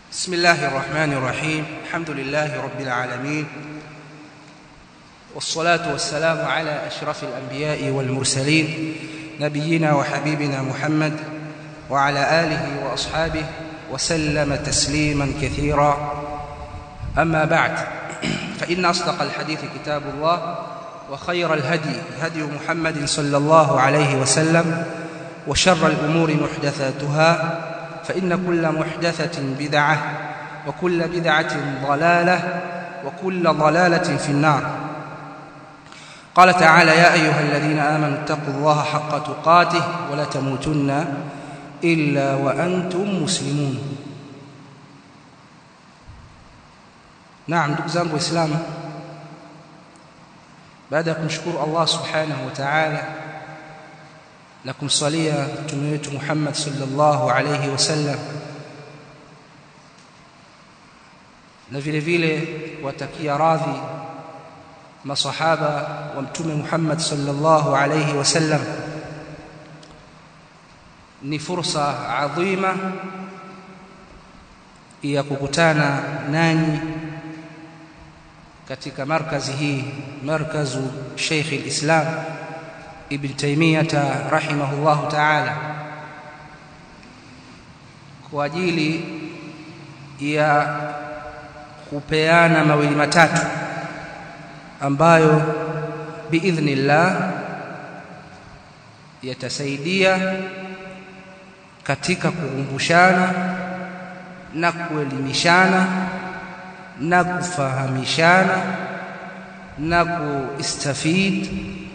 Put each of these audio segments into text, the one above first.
بسم الله الرحمن الرحيم. الحمد لله رب العالمين، والصلاة والسلام على أشرف الأنبياء والمرسلين نبينا وحبيبنا محمد وعلى آله وأصحابه وسلم تسليما كثيرا. أما بعد، فإن أصدق الحديث كتاب الله، وخير الهدي هدي محمد صلى الله عليه وسلم، وشر الأمور محدثاتها، فإن كل محدثة بدعة، وكل بدعة ضلالة، وكل ضلالة في النار. قال تعالى: يا أيها الذين آمنوا اتقوا الله حق تقاته ولا تموتن إلا وأنتم مسلمون. نعم ndugu zangu Waislamu, baada ya kumshukuru Allah subhanahu wa ta'ala na kumsalia mtume wetu Muhammad sallallahu alayhi wasallam, na vile vile kuwatakia radhi masahaba wa mtume Muhammad sallallahu alayhi wasallam, ni fursa adhima ya kukutana nanyi katika markazi hii, markazu Sheikh al-Islam Ibn Taymiyyah rahimahullahu ta'ala, kwa ajili ya kupeana mawili matatu ambayo biidhnillah yatasaidia katika kukumbushana na kuelimishana na kufahamishana na kuistafid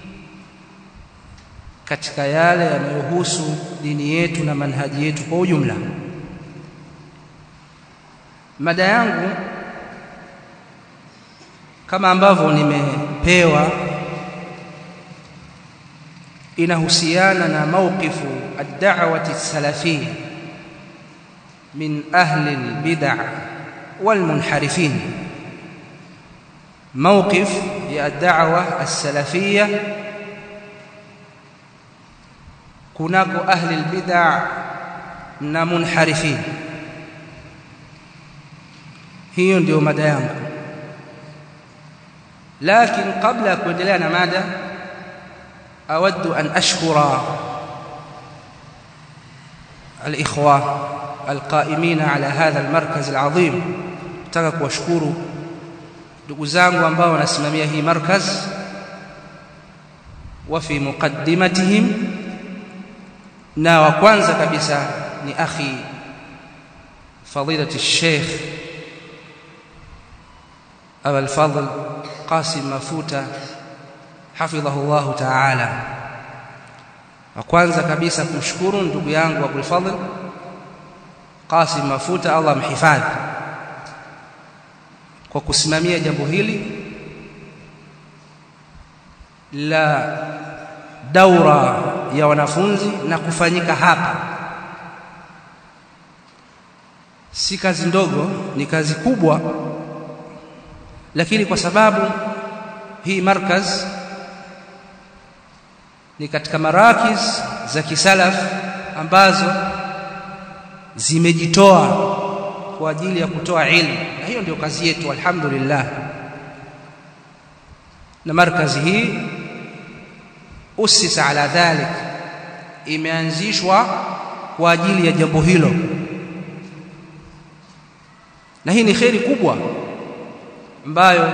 katika yale yanayohusu dini yetu na manhaji yetu kwa ujumla. Mada yangu kama ambavyo nimepewa inahusiana na mawqifu ad-da'wati as-salafiyya min ahli al-bid'ah wal-munharifin. Mawqif ya ad-da'wa as-salafiyya kunako ahli al-bid'ah na munharifin. Hiyo ndio mada yangu. Lakini kabla ya kuendelea na mada, awaddu an ashkura al-ikhwa al-qa'imina ala hadha al-markaz al-'azim. Nataka kuwashukuru ndugu zangu ambao wanasimamia hii markaz, wa fi muqaddimatihim, na wa kwanza kabisa ni akhi fadilati Sheikh Abu al-Fadl Qasim Mafuta hafidhahu Allah ta'ala. Wa kwanza kabisa kumshukuru ndugu yangu Abu al-Fadl Qasim Mafuta, Allah mhifadhi, kwa kusimamia jambo hili la daura ya wanafunzi na kufanyika hapa. Si kazi ndogo, ni kazi kubwa, lakini kwa sababu hii markaz ni katika marakiz za kisalaf ambazo zimejitoa kwa ajili ya kutoa ilmu, na hiyo ndio kazi yetu alhamdulillah. Na markazi hii usisa ala dhalik, imeanzishwa kwa ajili ya jambo hilo, na hii ni kheri kubwa ambayo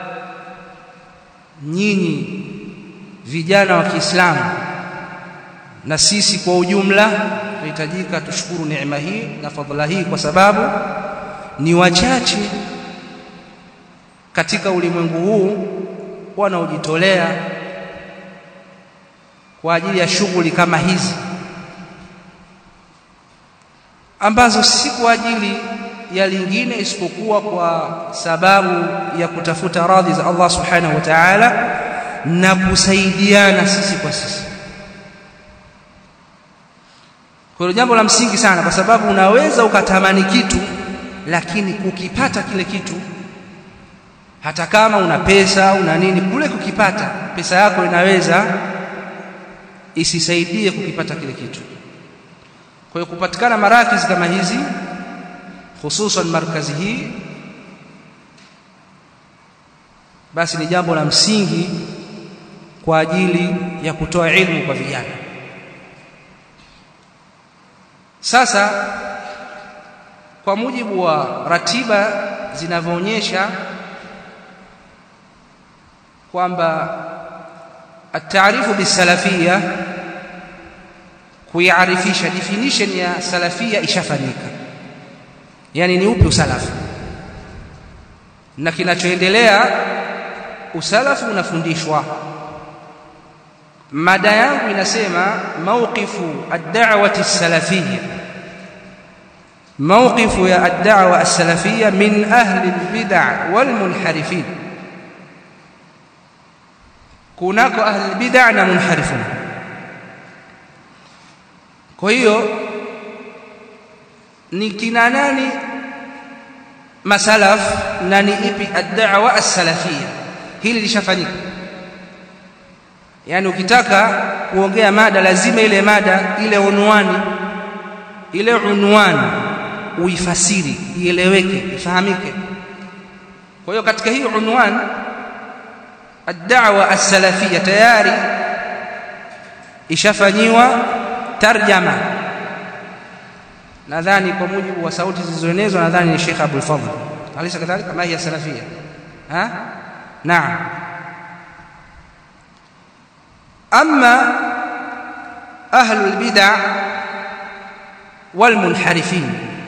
nyinyi vijana wa Kiislamu na sisi kwa ujumla tunahitajika tushukuru neema hii na fadhila hii, kwa sababu ni wachache katika ulimwengu huu wanaojitolea kwa ajili ya shughuli kama hizi, ambazo si kwa ajili ya lingine isipokuwa kwa sababu ya kutafuta radhi za Allah subhanahu wa ta'ala na kusaidiana sisi kwa sisi. Kwa jambo la msingi sana, kwa sababu unaweza ukatamani kitu, lakini kukipata kile kitu, hata kama una pesa una nini, kule kukipata pesa yako inaweza isisaidie kukipata kile kitu. Kwa hiyo kupatikana marakiz kama hizi hususan markazi hii, basi ni jambo la msingi kwa ajili ya kutoa elimu kwa vijana. Sasa kwa mujibu wa ratiba zinavyoonyesha kwamba at-ta'rifu bis-salafiyya, kuiarifisha definition ya salafia ishafanyika, yani ni upi usalafu na kinachoendelea. Usalafu unafundishwa. Mada yangu inasema mawqifu ad-da'wati as-salafiyya, mawqifu ya ad-da'wa as-salafiyya min ahli al-bid'ah wal-munharifin. Kunako ahli al-bid'ah na munharifun. Kwa hiyo ni kina nani masalaf na ni ipi ad-da'wa as-salafiyya? Hili lishafanyika. Yani ukitaka kuongea mada lazima ile mada, ile unwani uifasiri, ieleweke, ifahamike. Kwa hiyo katika hii unwani ad-da'wa as-salafiyya tayari ishafanyiwa tarjama. Nadhani kwa mujibu wa sauti zilizoenezwa, nadhani ni Sheikh Abdul Fadhl. Alisa kadhalika kama hiya salafiyya. Naam. Amma ahlul bid'ah wal munharifin,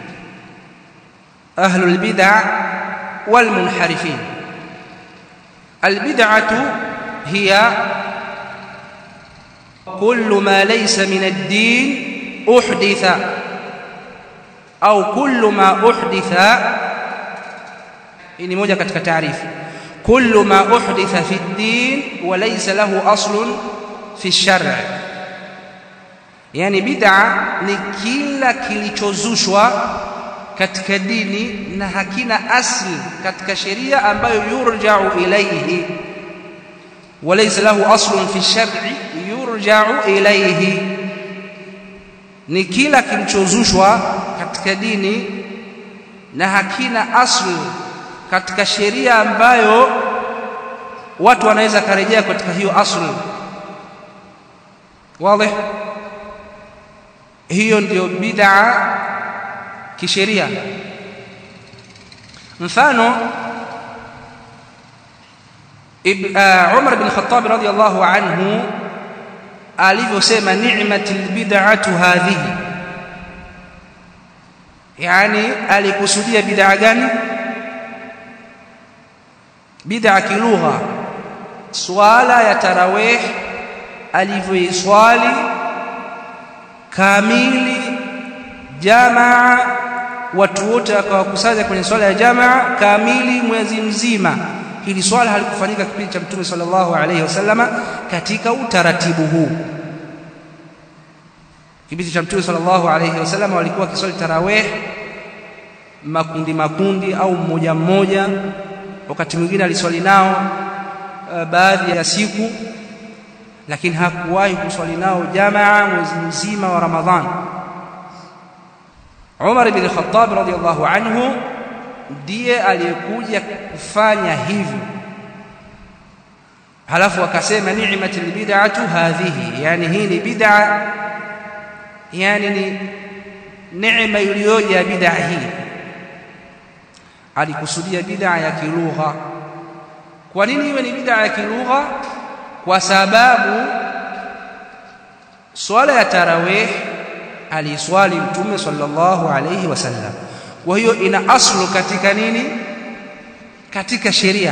ahlul bid'ah wal munharifin. Al bid'atu hiya kullu ma laysa min ad-din uhditha au kullu ma uhditha. Hii ni moja katika taarifu. Kullu ma uhditha fi ad-din wa laysa lahu aslun fi ash-shar'. Yani bid'a ni kila kilichozushwa katika dini na hakina asli katika sheria ambayo yurja'u ilayhi, wa laysa lahu aslun fi ash-shar'i yurja'u ilayhi. Ni kila kilichozushwa katika dini na hakina asli katika sheria ambayo watu wanaweza karejea katika hiyo asli. Wazi? Hiyo ndio bid'a kisheria. Mfano Umar bin Khattab radhiyallahu anhu alivyosema ni'matul bid'atu hadhihi, yani alikusudia bid'a gani? Bid'a kilugha. Swala ya tarawih alivyoiswali kamili jamaa, watu wote wakawakusanya kwenye swala ya jamaa kamili mwezi mzima. Hili swala halikufanyika kipindi cha Mtume sallallahu alayhi wasallama katika utaratibu huu. Kipindi cha Mtume sallallahu alayhi wasallama walikuwa kiswali tarawih makundi au mmoja, wakati mwingine aliswali nao baadhi ya siku, lakini hakuwahi kuswali nao jamaa mwezi mzima wa Ramadhani. Umar ibn Khattab radhiyallahu anhu ndiye aliyekuja kufanya hivyo. Halafu akasema ni'matul bid'atu hadhihi, yani hii ni bid'a, yani ni neema iliyoje ya bid'a hii. Alikusudia bid'a ya kilugha. Kwa nini iwe ni bid'a ya kilugha? Kwa sababu swala ya tarawih aliswali Mtume sallallahu alayhi wasallam. Kwa hiyo ina aslu katika nini? Katika sheria.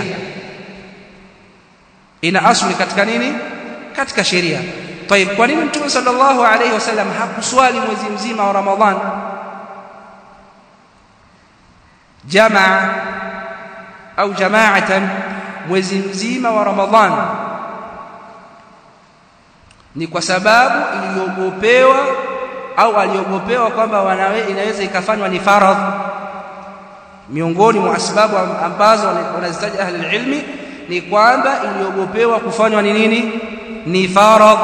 Ina aslu katika nini? Katika sheria. Tayeb, kwa nini Mtume sallallahu alayhi wasallam hakuswali mwezi mzima wa Ramadhan jamaa au jamaatan mwezi mzima wa Ramadhan? Ni kwa sababu iliogopewa au aliogopewa kwamba inaweza ikafanywa ni faradh. Miongoni mwa sababu ambazo wanazitaja ahli ilmi ni kwamba iliogopewa kufanywa ni nini? Ni faradh.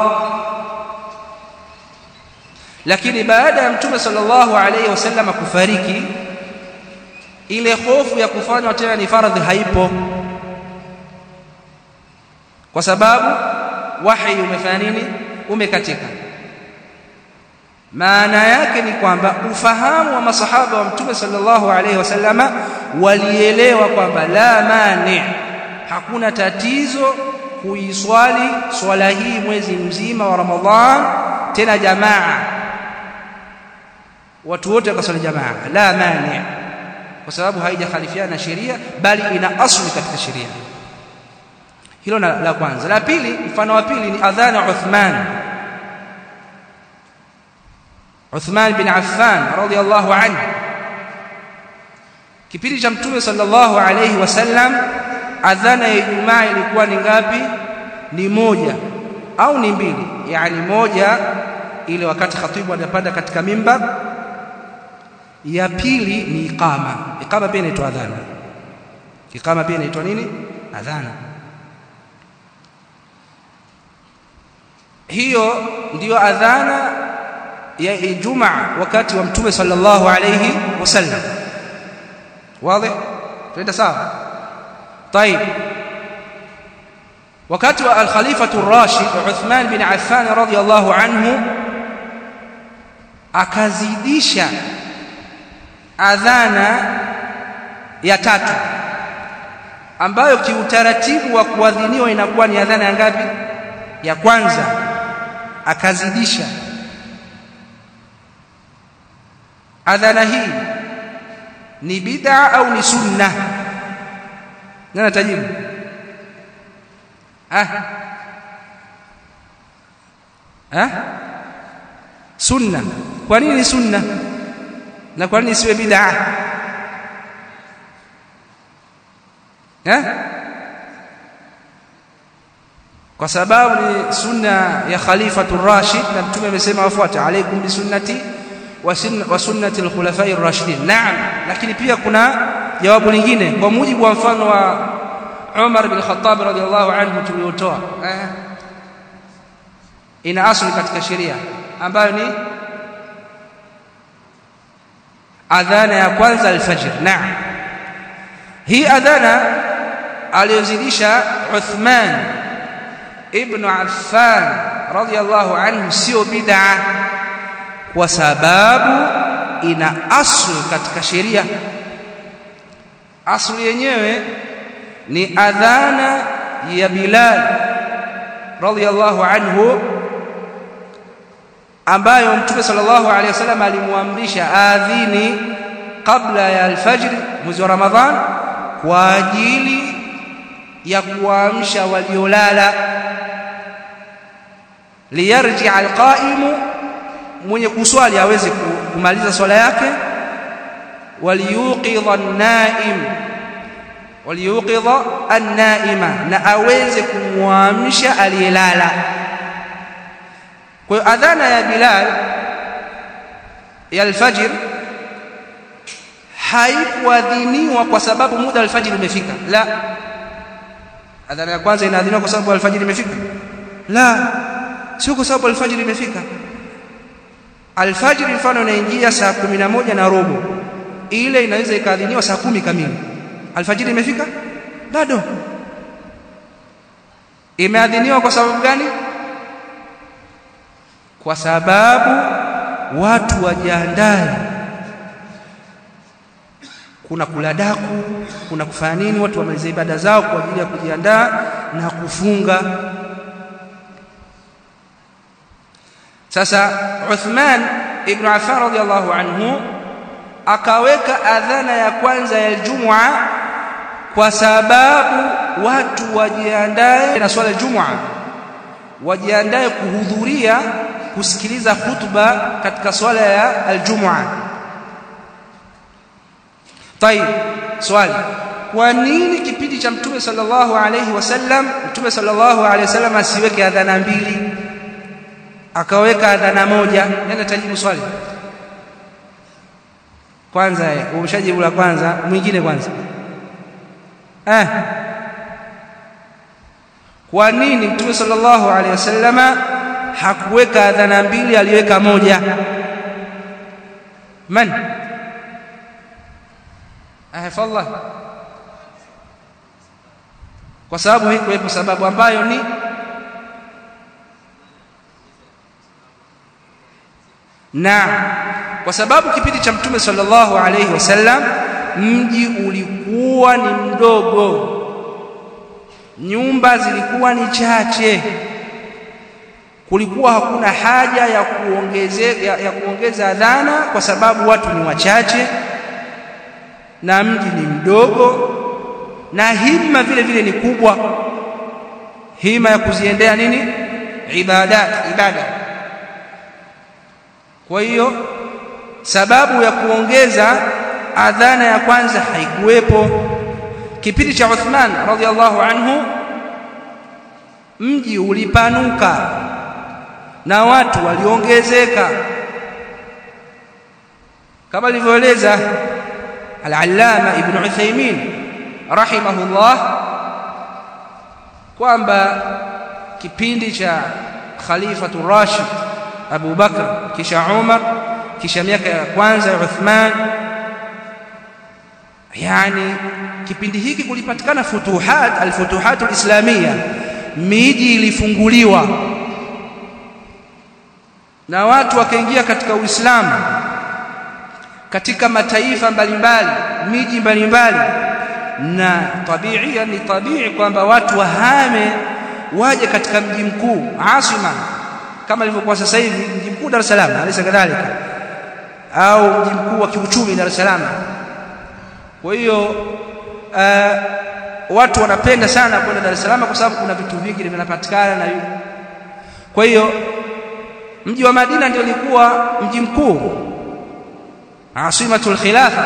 Lakini baada ya Mtume sallallahu alayhi wasallam kufariki, ile hofu ya kufanywa tena ni faradhi haipo, kwa sababu wahi umefanya nini? Umekatika. Maana yake ni kwamba ufahamu wa masahaba wa Mtume sallallahu alaihi wasallama walielewa kwamba la mani, hakuna tatizo kuiswali swala hii mwezi mzima wa Ramadhan, tena jamaa, watu wote wakaswali jamaa, la mani, kwa sababu haijakhalifiana na sheria, bali ina asli katika sheria. Hilo la kwanza. La pili, mfano wa pili ni adhan Uthman bin Affan radhiyallahu anhu. Kipindi cha Mtume sallallahu alayhi wasallam, adhana ya Ijumaa ilikuwa ni ngapi? Ni moja au ni mbili? Yani moja ile wakati khatibu anapanda katika mimbar, ya pili ni iqama. Iqama pia inaitwa adhana. Iqama pia inaitwa nini? Adhana. Hiyo ndiyo adhana ya Ijumaa wakati wa Mtume sallallahu alayhi wasallam. Wazi? Tuenda sawa? طيب. wakati wa al-Khalifatu ar-Rashid Uthman bin Affan radhiyallahu anhu akazidisha adhana ya tatu, ambayo kiutaratibu wa kuadhiniwa inakuwa ni adhana ya ngapi? Ya kwanza. Akazidisha adhana hii, ni bid'a au ni sunna? Nani atajibu? Sunna. Kwa nini sunna na kwa nini siwe bid'a? Kwa sababu ni sunna ya Khalifatu ar-Rashid, na Mtume amesema wafuate alaikum bi sunnati wa sunnati al-khulafai ar-rashidin. Naam, lakini pia kuna jawabu lingine kwa mujibu wa mfano wa Umar bin Khattab radhiyallahu anhu tuliotoa. Ina asili katika sheria ambayo ni adhana ya kwanza al-fajr. Naam, hii adhana aliyozidisha Uthman ibn Affan radhiyallahu anhu sio bid'a, kwa sababu ina asli katika sheria. Asli yenyewe ni adhana ya Bilal radhiyallahu anhu, ambayo Mtume sallallahu alayhi wasallam alimuamrisha adhini kabla ya al-fajr mwezi wa Ramadhan, kwa ajili ya kuamsha waliolala, liyarji'a al-qa'imu, mwenye kuswali aweze kumaliza swala yake, waliyuqidha an-naima, na aweze kumwamsha aliyelala. Kwa hiyo adhana ya Bilal ya al-fajr haikuadhiniwa kwa sababu muda al-fajr umefika. La, adhana ya kwanza inaadhiniwa kwa sababu al-fajr imefika? La, sio kwa sababu al-fajr imefika. Al-fajr mfano inaingia saa 11:15, ile inaweza ikaadhiniwa saa 10 kamili. Al-fajr imefika? Bado. Imeadhiniwa kwa sababu gani? Kwa sababu watu wajiandae, kuna kula daku, kuna kufanya nini, watu wamalize ibada zao kwa ajili ya kujiandaa na kufunga. Sasa Uthman ibn Affan radhiyallahu anhu akaweka adhana ya kwanza ya Ijumaa kwa sababu watu wajiandae na swala ya Ijumaa, wajiandae kuhudhuria kusikiliza khutba katika swala ya al-Jum'a. Tayeb, swali, kwa nini kipindi cha Mtume sallallahu alayhi wasallam asiweke adhana mbili, akaweka adhana moja? Nani atajibu swali? Kwanza umeshajibu la kwanza, mwingine kwanza. Kwa nini Mtume sallallahu alayhi wasallam hakuweka adhana mbili, aliweka moja? Man? ahfallah, kwa sababu haikuwepo sababu ambayo ni kwa sababu kipindi cha Mtume sallallahu alayhi wasallam mji ulikuwa ni mdogo, nyumba zilikuwa ni chache, kulikuwa hakuna haja ya kuongeza adhana kwa sababu watu ni wachache na mji ni mdogo, na himma vile vile ni kubwa, himma ya kuziendea nini ibada. Kwa hiyo sababu ya kuongeza adhana ya kwanza haikuwepo. Kipindi cha Uthman radhiallahu anhu mji ulipanuka na watu waliongezeka, kama alivyoeleza al-Allama Ibn Uthaymeen rahimahullah kwamba kipindi cha Khalifatu Rashid Abu Bakr, kisha Umar, kisha miaka ya kwanza ya Uthman, yani kipindi hiki kulipatikana al-futuhat al-islamiyya, miji ilifunguliwa na watu wakaingia katika Uislamu katika mataifa mbalimbali, miji mbalimbali, na tabii kwamba watu wahame waje katika mji mkuu asima, kama ilivyokuwa sasa hivi mji mkuu Dar es Salaam, alisa kadhalika, au mji mkuu wa kiuchumi Dar es Salaam. Kwa hiyo watu wanapenda sana kwenda Dar es Salaam kwa sababu kuna vitu vingi vinapatikana na hiyo. Kwa hiyo mji wa Madina ndio ulikuwa mji mkuu, asimatul khilafa.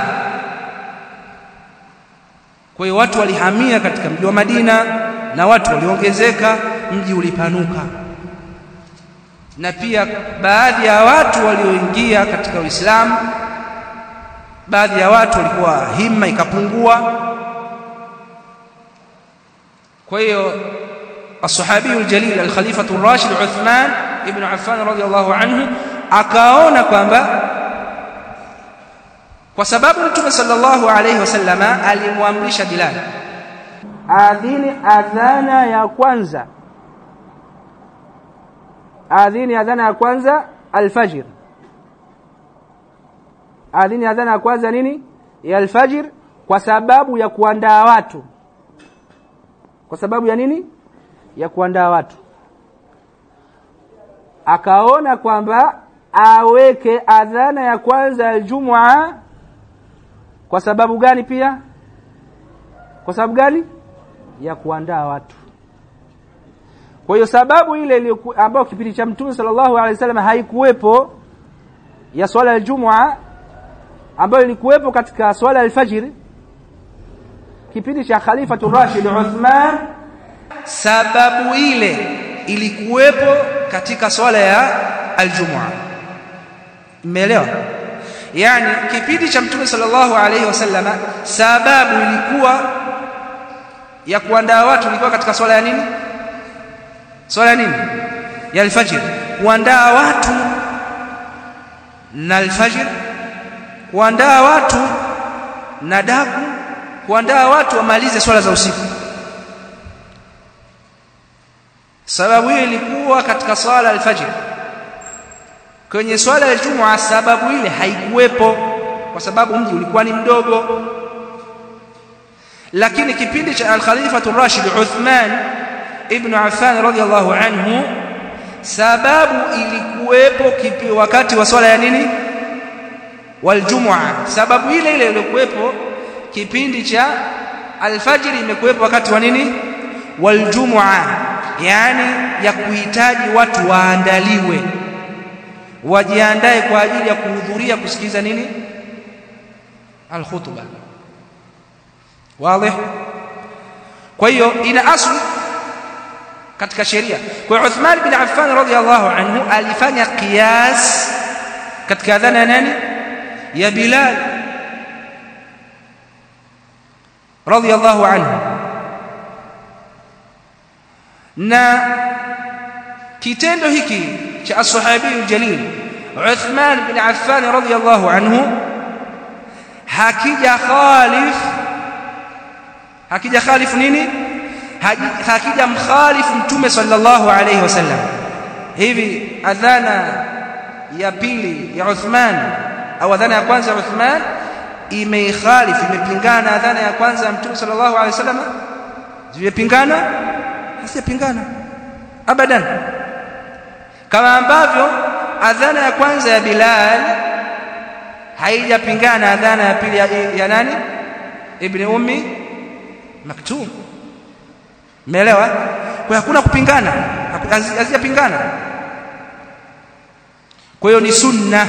Kwa hiyo watu walihamia katika mji wa Madina na watu waliongezeka, mji ulipanuka, na pia baadhi ya watu walioingia katika Uislamu, baadhi ya watu walikuwa himma ikapungua. Kwa hiyo as-sahabi al-jalil al-khalifatu ar-rashid Uthman ibn Affan radiyallahu anhu akaona kwamba kwa sababu Mtume sallallahu alayhi wasallam alimwamrisha Bilal adhini adhana ya kwanza, adhini adhana ya kwanza al-fajr, adhini adhana ya kwanza nini ya al-fajr, kwa sababu ya kuandaa watu. Kwa sababu ya nini? Ya kuandaa watu. Akaona kwamba aweke adhana ya kwanza ya Ijumaa. Kwa sababu gani pia? Kwa sababu gani? Ya kuandaa watu. Kwa hiyo sababu ile ambayo kipindi cha Mtume sallallahu alaihi wasallam haikuwepo ya swala ya Ijumaa, ambayo ilikuwepo katika swala ya al-fajr kipindi cha Khalifatu Rashid Uthman, sababu ile ilikuwepo katika swala ya al-Jumu'ah. Umeelewa? Yani kipindi cha Mtume sallallahu alayhi wasallam sababu ilikuwa ya kuandaa watu ilikuwa katika swala ya nini? Swala ya nini? Ya al-fajr. Kuandaa watu na al-fajr, kuandaa watu na daku, kuandaa watu wamalize swala za usiku. Sababu hiyo ilikuwa katika swala al-fajr. Kwenye swala ya Ijumaa sababu ile haikuwepo kwa sababu mji ulikuwa ni mdogo. Lakini kipindi cha al-Khalifatu Rashid Uthman ibn Affan radiyallahu anhu sababu ilikuwepo wakati wa swala ya nini? Wal Jumu'ah. Sababu ile ile ilikuwepo kipindi cha al-fajr, imekuwepo wakati wa nini? Wal Jumu'ah, yani ya kuhitaji watu waandaliwe, wajiandae kwa ajili ya kuhudhuria kusikiza nini? Al-khutbah. Wazi? Kwa hiyo ina asli katika sheria. Kwa Uthman bin Affan radhiyallahu anhu alifanya qiyas katika adhana ya nani? Ya Bilal radhiyallahu anhu. Na kitendo hiki cha as-sahabi al-jalil Uthman bin Affan radhiyallahu anhu hakija khalif nini, hakija mkhalifu mtume sallallahu alayhi wasallam. Hivi adhana ya pili ya Uthman au adhana ya kwanza ya Uthman imeikhalifu, imepingana adhana ya kwanza ya mtume sallallahu alayhi wasallam? Zimepingana? Hazipingana abadan. Kama ambavyo adhana ya kwanza ya Bilal haijapingana adhana ya pili ya nani, Ibn Ummi Maktum. Umeelewa? Kwa hakuna kupingana, hazijapingana. Kwa hiyo ni sunna.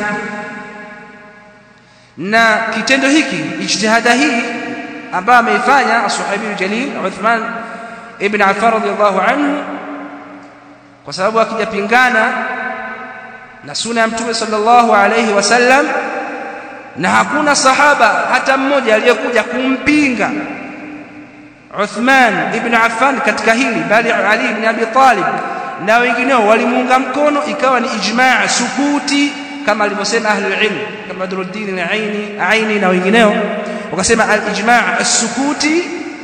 Na kitendo hiki, ijtihada hii ambayo ameifanya as-sahabi al-jalil Uthman ibn Affan radhiyallahu anhu, kwa sababu akijapingana na sunna ya mtume sallallahu alayhi wasallam, na hakuna sahaba hata mmoja aliyekuja kumpinga Uthman ibn Affan katika hili, bali Ali ibn Abi Talib na wengineo walimuunga mkono, ikawa ni ijma' sukuti kama alivyosema ahli ilm kama Badruddin al-Aini na wengineo, wakasema al-ijma' as-sukuti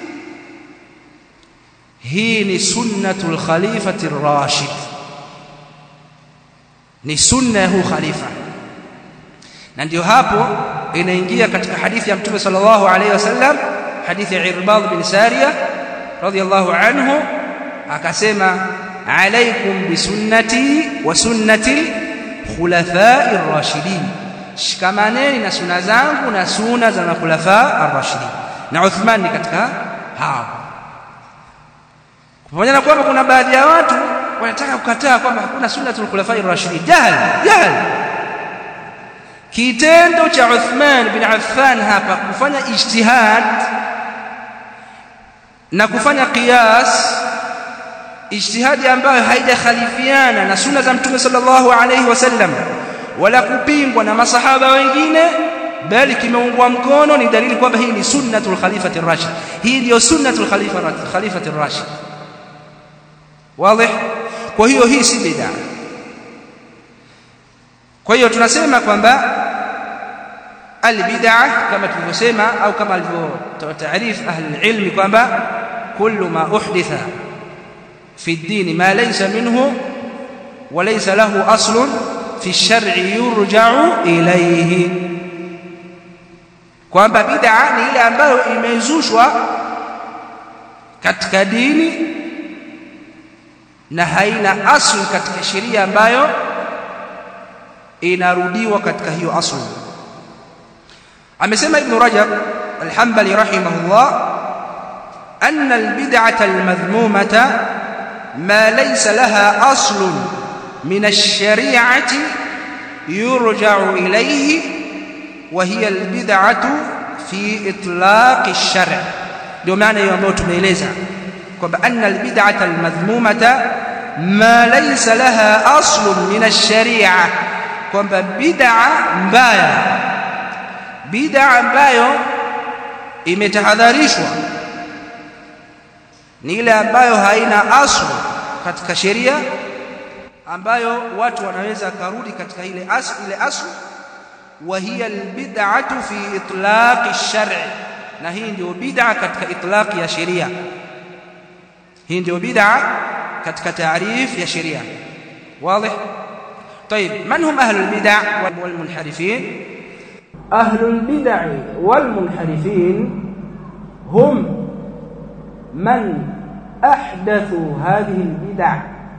hii ni sunnatul khalifati ar-rashid, ni sunna hu khalifa. Na ndio hapo inaingia katika hadithi ya mtume sallallahu alayhi wasallam, hadithi ya Irbad bin Sariyah radhiyallahu anhu, akasema alaykum bisunnati wa sunnati khulafai ar-rashidin, shikamaneni na sunna zangu na sunna za makhulafa ar-rashidin. Na Uthman ni katika hao. Pamoja na kwamba kuna baadhi ya watu wanataka kukataa kwamba hakuna sunnatul khulafai ar-rashidin, jahal. Kitendo cha Uthman bin Affan hapa kufanya ijtihad na kufanya qiyas, ijtihadi ambayo haijakhalifiana na sunna za mtume sallallahu alayhi wasallam wala kupingwa na masahaba wengine, bali kimeungwa mkono, ni dalili kwamba hii ni sunnatul khalifati ar-rashid. Hii ndio sunnatul khalifati ar-rashid. Wazi? Kwa hiyo hii si bid'a. Kwa hiyo tunasema kwamba al-bid'a kama tulivyosema au kama alivyotaarif ahli ilmi kwamba kullu ma uhditha fi ad-din ma laysa minhu wa laysa lahu aslun fi ash-shar'i yurja'u ilayhi, kwamba bid'a ni ile ambayo imezushwa katika dini na haina asli katika sheria ambayo inarudiwa katika hiyo asli. Amesema Ibn Rajab al-Hanbali rahimahullah, anna al-bid'ata al-madhmumata ma laysa laha aslun min ash-shari'ati yurja'u ilayhi wa hiya al-bid'atu fi itlaq ash-shar'. Ndio maana hiyo ambayo tumeeleza kwamba anna al-bid'ata al-madhmumata ma laysa laha aslun min ash-shari'a, kwamba bid'a ambayo imetahadharishwa ni ile ambayo haina aslu katika sheria, ambayo watu wanaweza karudi katika ile aslu, wa hiya albid'atu fi itlaq ash-shar', na hii ndio bid'a katika itlaq ya sheria. Hii ndio bid'a katika taarif ya sheria. Wazi? طيب من هم أهل البدع والمنحرفين؟ أهل البدع والمنحرفين هم من أحدثوا هذه البدع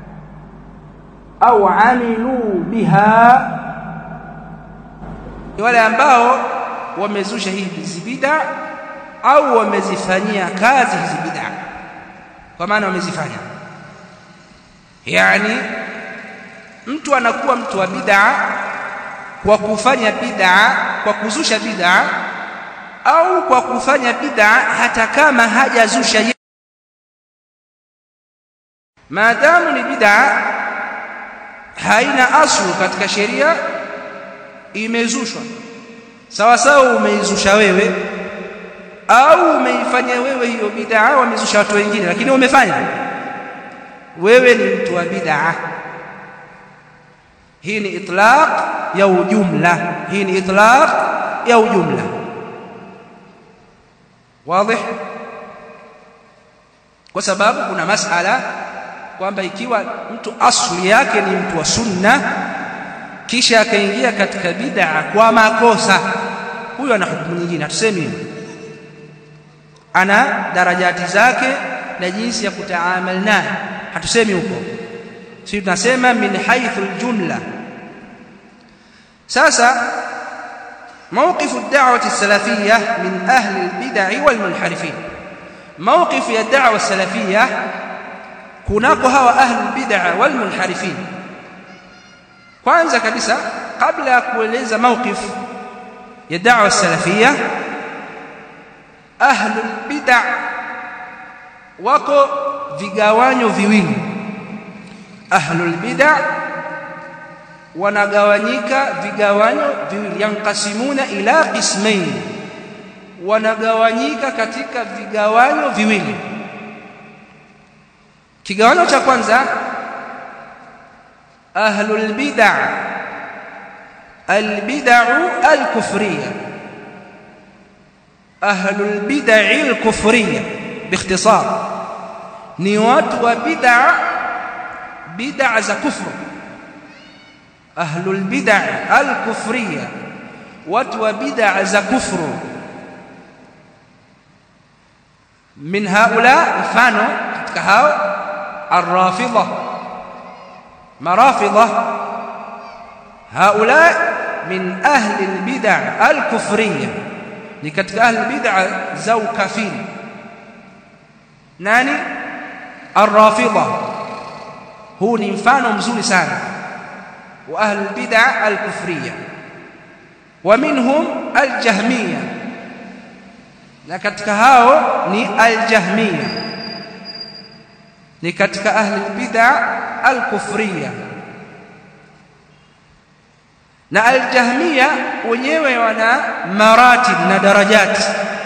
أو عملوا بها، wale ambao wamezusha hizi bid'a au wamezifanyia kazi hizi bid'a, kwa maana wamezifanya. Yani mtu anakuwa mtu wa bid'a kwa kufanya bid'a, kwa kuzusha bid'a, au kwa kufanya bid'a hata kama hajazusha. Maadamu ni bid'a haina aslu katika sheria, imezushwa sawa sawa, umeizusha wewe au umeifanya wewe hiyo bid'a, wamezusha watu wengine, lakini umefanya wewe, ni mtu wa bid'a. Hii ni itlaq ya ujumla, hii ni itlaq ya ujumla. wazi. Kwa sababu kuna masala kwamba ikiwa mtu asli yake ni mtu wa sunna kisha akaingia katika bid'a kwa makosa, huyo ana hukumu nyingine. Hatusemi ana darajati zake na jinsi ya kutaamal naye, hatusemi huko. Sisi tunasema min haythu aljumla. Sasa موقف الدعوة السلفية من أهل البدع والمنحرفين. موقف الدعوة السلفية kunako hawa ahli bid'a wal munharifin. Kwanza kabisa, kabla ya kueleza mawqif ya da'wa salafia, ahli bid'a wako vigawanyo viwili. Ahli bid'a wanagawanyika vigawanyo viwili, yanqasimuna ila qismain, wanagawanyika katika vigawanyo viwili. Kigawanyo cha kwanza, ahlul bid'ah albid'u alkufriyya. Ahlul bid'ah alkufriyya biikhtisar ni watu wa bid'a za kufru. Ahlul bid'ah alkufriyya, watu wa bid'a za kufru. Min haula, mfano katika hao الرافضة مرافضة، هؤلاء من أهل البدع الكفرية، لكتك أهل البدع زو كفير. ناني الرافضة هو نفان مزول سانا، وأهل البدع الكفرية. ومنهم الجهمية، لكتك هاو ني الجهمية ni katika ahli bid'a al-kufriyya. Na al-jahmiyya wenyewe wana maratib na darajat,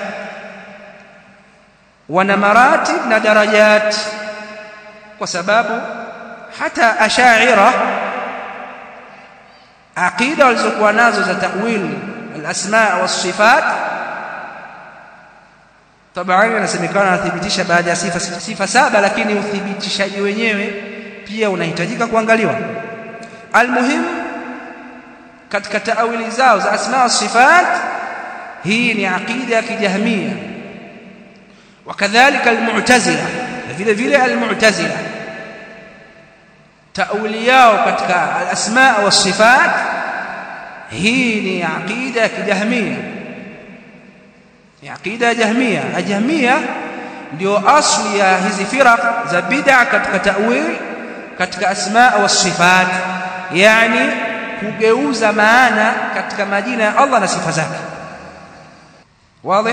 wana maratib na darajat, kwa sababu hata ash'ira aqida walizokuwa nazo za ta'wil al-asma' was-sifat, tabani anasemekana athibitisha baada ya sifa saba, lakini uthibitishaji wenyewe pia unahitajika kuangaliwa. Almuhim, katika taawili zao za asma wa sifat, hii ni aqida ya kijahmia. Wakadhalika almu'tazila, vile vile almu'tazila taawili yao katika alasma wa sifat, hii ni aqida ya kijahmia, ni aqida jahmia. Jahmia ndio asli ya hizi firaq za bid'a katika ta'wil katika asma wa sifat, yani kugeuza maana katika majina ya Allah na sifa zake. Wazi?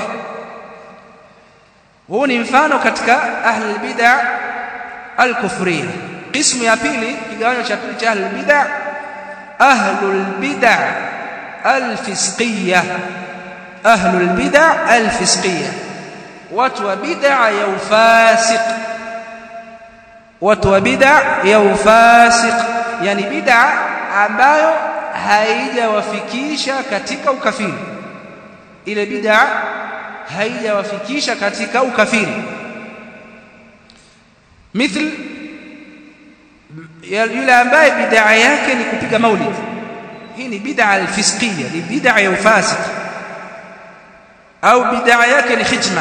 Huu ni mfano katika ahli bid'a al-kufriyya. Qismu ya pili, kigawanyo cha pili cha ahli bid'a, ahlul bid'a al-fisqiyya. Ahlul bid'a al-fisqiyya, watu wa bid'a ya ufasiq. Watu wa bid'a ya ufasiq, yani bid'a ambayo haijawafikisha katika ukafiri. Ile bid'a haijawafikisha katika ukafiri. Mithl yule ambaye bid'a yake ni kupiga maulid, hii ni bid'a al-fisqiyya, ni bid'a ya ufasiq. Au bid'a yake ni khitma,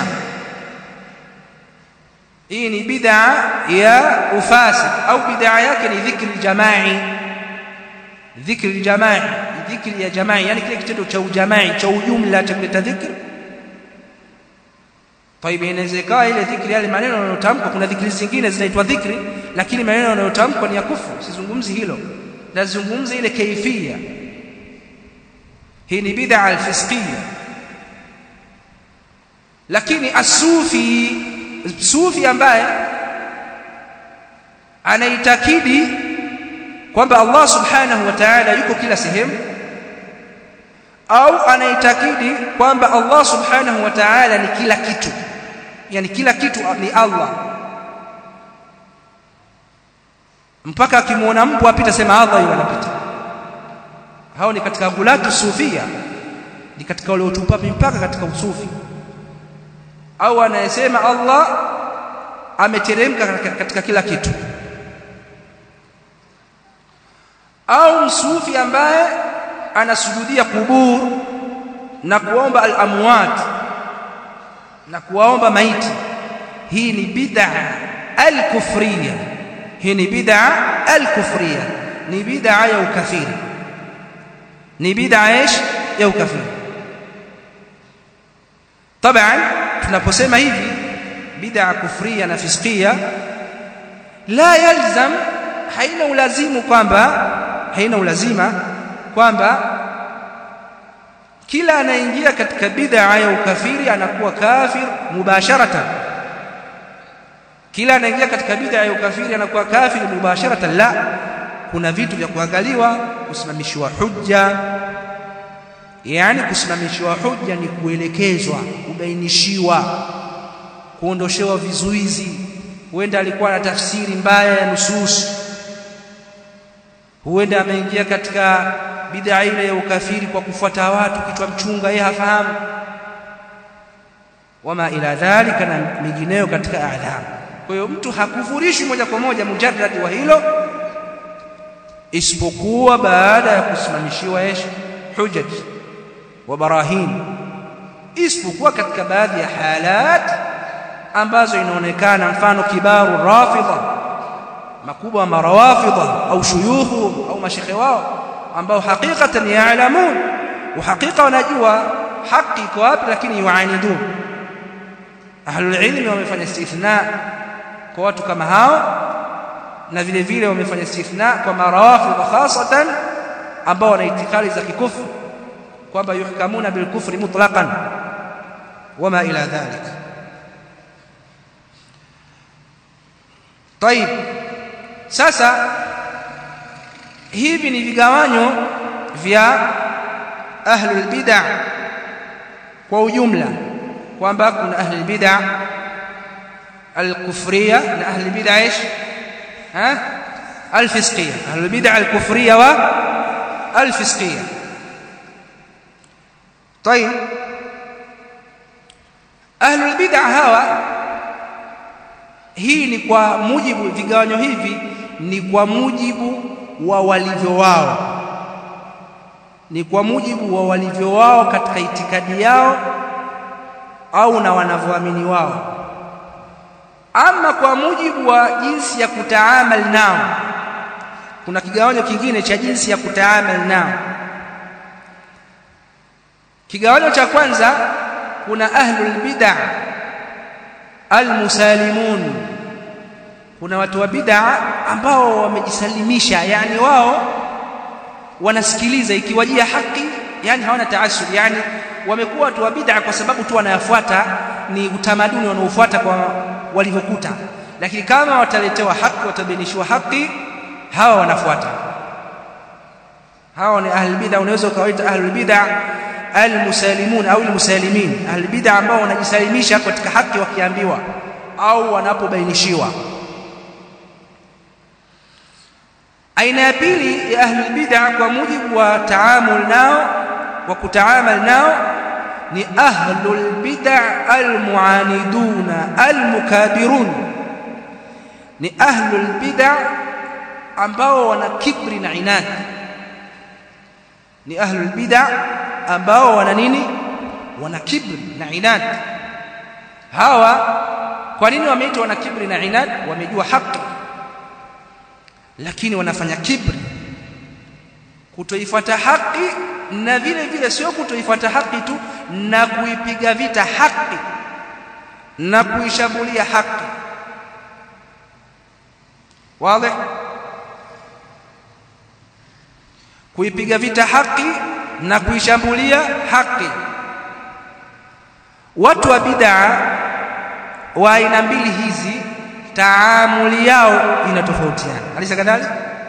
hii ni bid'a ya ufasiq. Au bid'a yake ni dhikri jamai, dhikri jamai, dhikri ya jamai, yani kile kitendo cha ujamai cha ujumla cha kuleta dhikri. Tayeb, inawezekana ile dhikri, yale maneno yanayotamkwa, kuna dhikri zingine zinaitwa dhikri, lakini maneno yanayotamkwa ni ya kufuru. Sizungumzi hilo, nazungumza ile kaifia. Hii ni bid'a al-fisqiyya. Lakini sufi ambaye anaitakidi kwamba Allah subhanahu wa ta'ala yuko kila sehemu, au anaitakidi kwamba Allah subhanahu wa ta'ala ni kila kitu, yani kila kitu ni Allah, mpaka akimuona mtu apita sema Allah yeye anapita. Hao ni katika gulatu sufia, ni katika wale utupa mpaka katika usufi. au anayesema Allah ameteremka katika kila kitu, au msufi ambaye anasujudia kubur na kuomba al-amwat na kuwaomba maiti. Hii ni bid'a al-kufriyya, hii ni bid'a al-kufriyya, ni bid'a ya ukafiri, ni bid'a ya ukafiri. Taban tunaposema hivi bid'a kufriyya na fisqiyya, la yalzam, haina ulazima kwamba kila anaingia katika bid'a ya ukafiri anakuwa kafir mubasharatan. Kila anaingia katika bid'a ya ukafiri anakuwa kafir mubasharatan. La, kuna vitu vya kuangaliwa. Kusimamishwa hujja, yani kusimamishwa hujja ni kuelekezwa, kubainishiwa, kuondoshewa vizuizi. Huenda alikuwa na tafsiri mbaya ya nusus, huenda ameingia katika bid'a ile ya ukafiri kwa kufuata watu kichwa mchunga, yeye hafahamu, wama ila dhalika, na mingineyo katika adhabu. Kwa hiyo mtu hakufurishi moja kwa moja mujarrad wa hilo, isipokuwa baada ya kusimamishiwa hujaj wa barahin, isipokuwa katika baadhi ya halat ambazo inaonekana, mfano kibaru rafidha, makubwa wa marawafidha au shuyukhu au mashekhe wao ambao hakikatan yaalamun, wa hakika wanajua haki iko wapi, lakini yuanidun. Ahlul ilmi wamefanya istithna kwa watu kama hao, na vile vile wamefanya istithna kwa marawafidha khasatan ambao wana itikadi za kikufru, kwamba yuhkamuna bil kufri mutlaqan wama ila dhalik. Tayib, sasa hivi ni vigawanyo vya ahlul bid'ah kwa ujumla, kwamba kuna ahlul bid'ah al-kufriyya na ahlul bid'ah al-fisqiyya. Ahlul bid'ah al-kufriyya wa al-fisqiyya. Tayib, ahlul bid'ah hawa, hii ni kwa mujibu, vigawanyo hivi ni kwa mujibu wa walivyo wao, ni kwa mujibu wa walivyo wao katika itikadi yao au na wanavyoamini wao. Ama kwa mujibu wa jinsi ya kutaamal nao, kuna kigawanyo kingine cha jinsi ya kutaamal nao. Kigawanyo cha kwanza, kuna ahlul bid'ah al-musalimun. Kuna watu wa bid'a ambao wamejisalimisha, yani wao wanasikiliza ikiwajia haki, yani hawana taasub, yani wamekuwa watu wa bid'a kwa sababu tu wanayafuata, ni utamaduni wanaofuata kwa walivyokuta, lakini kama wataletewa haki, watabainishiwa haki, hawa wanafuata. Hawa ni ahlul bid'a. Unaweza ukawaita ahlul bid'a al-musalimun au al-musalimin, ahlul bid'a ambao wanajisalimisha katika haki wakiambiwa au wanapobainishiwa. Aina ya pili ya ahlul bid'ah kwa mujibu wa taamul nao wa kutaamal nao ni ahlul bid'ah almuaniduna almukabirun. Ni ahlul bid'ah ambao wana kibri na inad. Ni ahlul bid'ah ambao wana nini? Wana kibri na inad. Hawa kwa nini wameitwa wana kibri na inad? Wamejua haki, lakini wanafanya kibri, kutoifuata haki, na vile vile sio kutoifuata haki tu, na kuipiga vita haki na kuishambulia haki. Wazi? Kuipiga vita haki na kuishambulia haki. Watu wa bid'a wa aina mbili hizi, taamuli yao inatofautiana. Alisa kadhalika?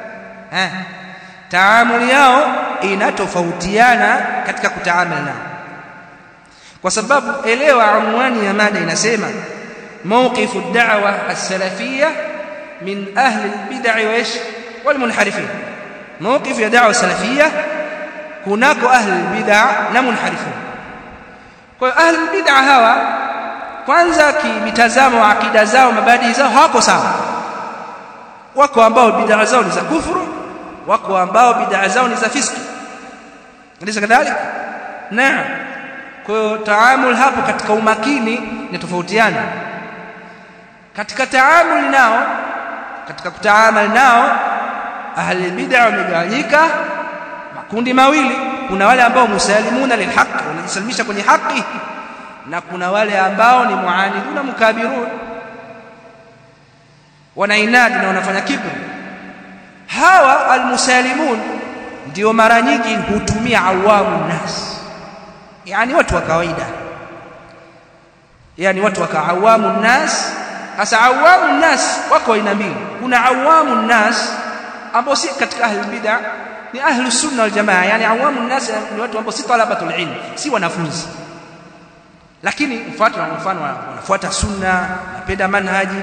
Taamuli yao inatofautiana katika kutaamali nao, kwa sababu elewa unwani ya mada inasema mawqifu ad-da'wa as-salafiyya min ahli al-bid'ah wal munharifin. Mawqifu ya da'wa salafiyya kunako ahli al-bid'ah na munharifin. Kwa ahli al-bid'ah hawa kwanza kimitazamo wa akida zao, mabadi zao hawako sawa. Wako ambao bid'a zao ni za kufuru, wako ambao bid'a zao ni za fiski. Ndivyo kadhalika. Naam. Kwa hiyo taamul hapo katika umakini ni tofautiana. Katika taamul nao, katika kutaamal nao, ahli bid'a wamegawanyika makundi mawili. Kuna wale ambao musalimuna lilhaq, wanajisalimisha kwenye haki, na kuna wale ambao ni muaniduna mukabirun, wanainadi na wanafanya kibri. Hawa almusalimun ndio mara nyingi hutumia awamu nas, yani watu wa kawaida, yani watu wa awamu nas. Hasa awamu nas wako aina mbili. Kuna awamu nas ambao si katika ahli bid'a, ni ahli sunna wal jamaa. Yani awamu nas ni watu ambao si talabatul ilm, si wanafunzi, lakini mfano wanafuata sunna, wanapenda manhaji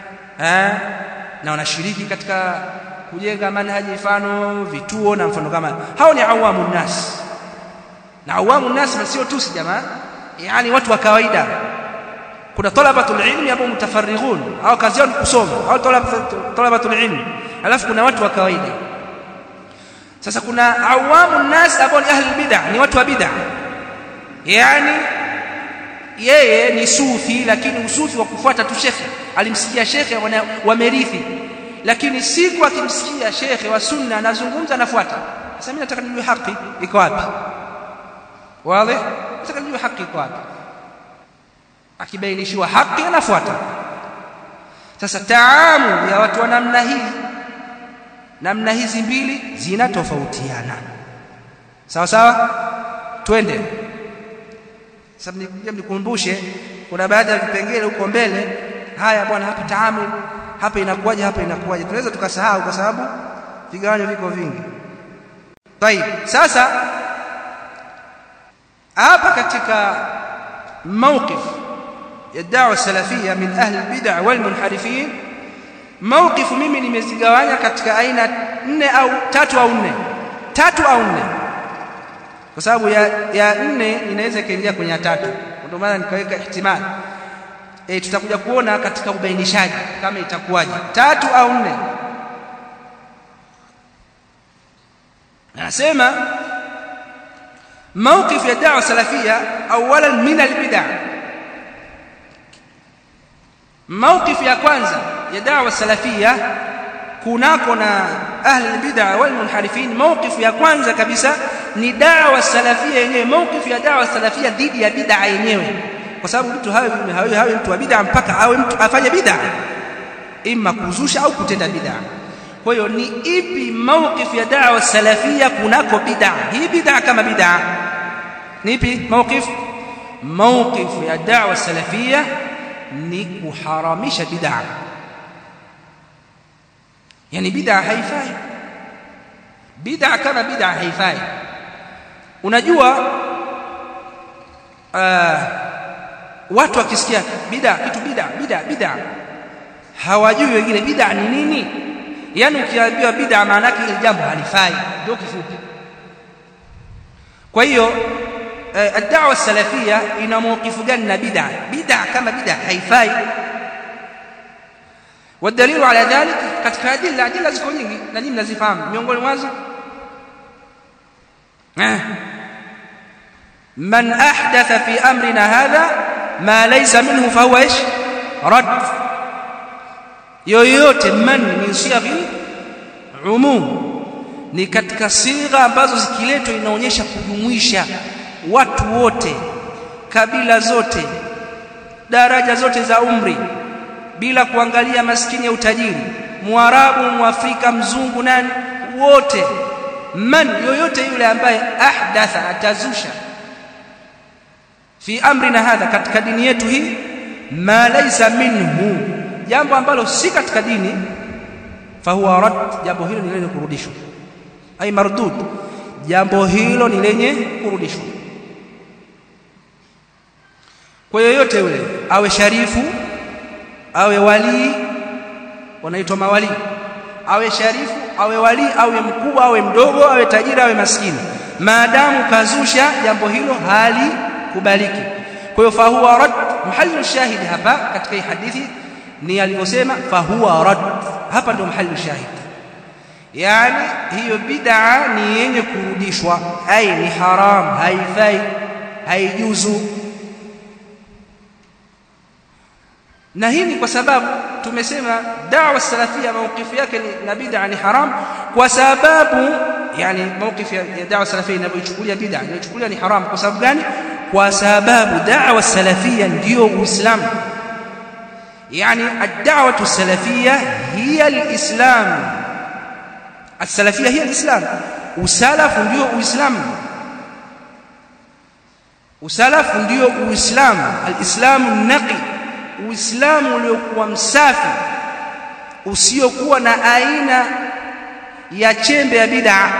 na wanashiriki katika kujenga manhaji, mfano vituo na mfano kama hao, ni awamu nas. Na awamu nas sio tu si jamaa, yani watu wa kawaida. Kuna talabatul ilmi ambao mutafarrighun, au kazi yao ni kusoma, au talabatul ilmi, alafu kuna watu wa kawaida. Sasa kuna awamu nas ambao ni ahli bid'ah, ni watu wa bid'ah. Yani yeye ni sufi, lakini usufi wa kufuata tu shekhe, alimsikia shekhe wamerithi, lakini siku akimsikia shekhe wa sunna anazungumza anafuata. Sasa mimi nataka nijue haki iko wapi. Wazi? Nataka nijue haki iko wapi. Akibainishiwa haki anafuata. Sasa taamu ya watu wa namna hii, namna hizi mbili zinatofautiana. Sawa sawa? Twende. Sasa nikukumbushe, kuna baadhi ya vipengele huko mbele. Haya bwana, hapa taamu, hapa inakuwaje, hapa inakuwaje, tunaweza tukasahau kwa sababu vigawanyo viko vingi. Tayeb, sasa hapa katika mawqif ya da'wa salafia min ahli al-bid'ah wal munharifin, mawqif mimi nimezigawanya katika aina 4 au 3 au 4. 3 au 4, kwa sababu ya 4 inaweza kaingia kwenye 3, ndio maana nikaweka ihtimali. Tutakuja kuona katika ubainishaji kama itakuwaje 3 au 4. Nasema mawqif ya da'wa salafia awalan min al-bid'ah. Mawqif ya kwanza ya da'wa salafia kunako na ahli al-bid'ah wal munharifin, mawqif ya kwanza kabisa ni da'wa salafia yenyewe. Mawqif ya da'wa salafia dhidi ya bid'a yenyewe, kwa sababu mtu hawe mtu wa bid'a mpaka awe mtu afanye bid'a, imma kuzusha au kutenda bid'a. Kwa hiyo ni ipi mawqif ya da'wa salafia kunako bid'a? Hii bid'a kama bid'a ni ipi mawqif? Mawqif ya da'wa salafia ni kuharamisha bid'a. Yani bid'a haifai, bid'a kama bid'a haifai. Unajua watu wakisikia bid'a, kitu bid'a hawajui wengine bid'a ni nini. Yani ukiambiwa bid'a maana yake ile jambo halifai, ndio kifupi. Kwa hiyo ad-da'wa salafia ina mawqifu gani na bid'a? Bid'a kama bid'a haifai. Wadalilu ala dhalik, katika adilla ziko nyingi na nyinyi mnazifahamu. Miongoni mwazo man ahdatha fi amrina hadha ma laysa minhu fa huwa ish rad. Yoyote man min sighi umum, ni katika sigha ambazo zikiletwa inaonyesha kujumuisha watu wote, kabila zote, daraja zote za umri, bila kuangalia maskini au tajiri, Mwarabu, Mwafrika, mzungu, nani, wote. Man, yoyote yule ambaye ahdatha, atazusha, fi amrina hadha, katika dini yetu hii, ma laysa minhu, jambo ambalo si katika dini, fa huwa rad, jambo hilo ni lenye kurudishwa. Ay mardud, jambo hilo ni lenye kurudishwa. Kwa yoyote yule, awe sharifu, awe wali, wanaitwa mawali, awe sharifu, awe wali, awe mkubwa, awe mdogo, awe tajiri, awe maskini, maadamu kazusha jambo hilo halikubaliki. Kwa kwa hiyo fahuwa rad, mahallu shahidi hapa katika hii hadithi ni alivyosema fahuwa rad, hapa ndio mahallu shahidi. Yani hiyo bid'a ni yenye kurudishwa, ai ni haram, haifai, haijuzu. Na hii ni kwa sababu tumesema da'wa salafia mawqifu yake na bid'a ni haram, kwa sababu yani mawqifu ya da'wa salafia inayochukulia bid'a inayochukulia ni haram. Kwa sababu gani? Kwa sababu da'wa salafia ndio Uislamu. Yani ad-da'watu salafia hiya al-islam, as-salafia hiya al-islam, usalafu ndio Uislamu, usalafu ndio Uislamu, al-islamu naqi, Uislamu uliokuwa msafi usiokuwa na aina ya chembe ya bid'a.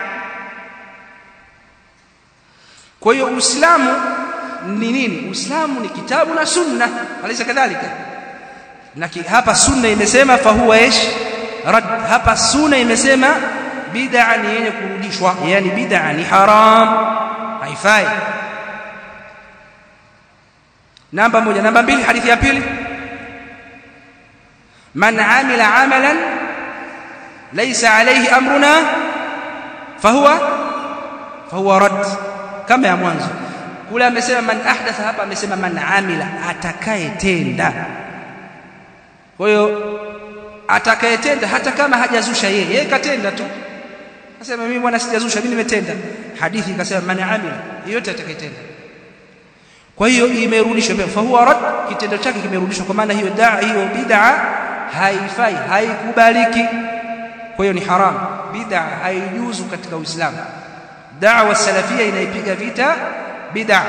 Kwa hiyo Uislamu ni nini? Uislamu ni kitabu na sunna, alaysa kadhalika? Na hapa sunna imesema fahuwa ish rad, hapa sunna imesema bid'a ni yenye kurudishwa, yani bid'a ni haram, haifai. Namba moja. Namba mbili, hadithi ya pili, man amila amalan laysa alayhi amruna fahuwa rad, kama ya mwanzo kule amesema man ahdatha, hapa amesema man amila, atakayetenda. Kwa hiyo atakayetenda hata kama hajazusha yeye katenda tu, asema mimi bwana sijazusha, mimi nimetenda. Hadithi ikasema man amila, yote atakayetenda. Kwa hiyo imerudishwa fahuwa rad, kitendo chake kimerudishwa, kwa maana hiyo bid'a haifai, haikubaliki. Kwa hiyo ni haram, bid'a haijuzu katika Uislamu. Da'wa salafia inaipiga vita bid'a.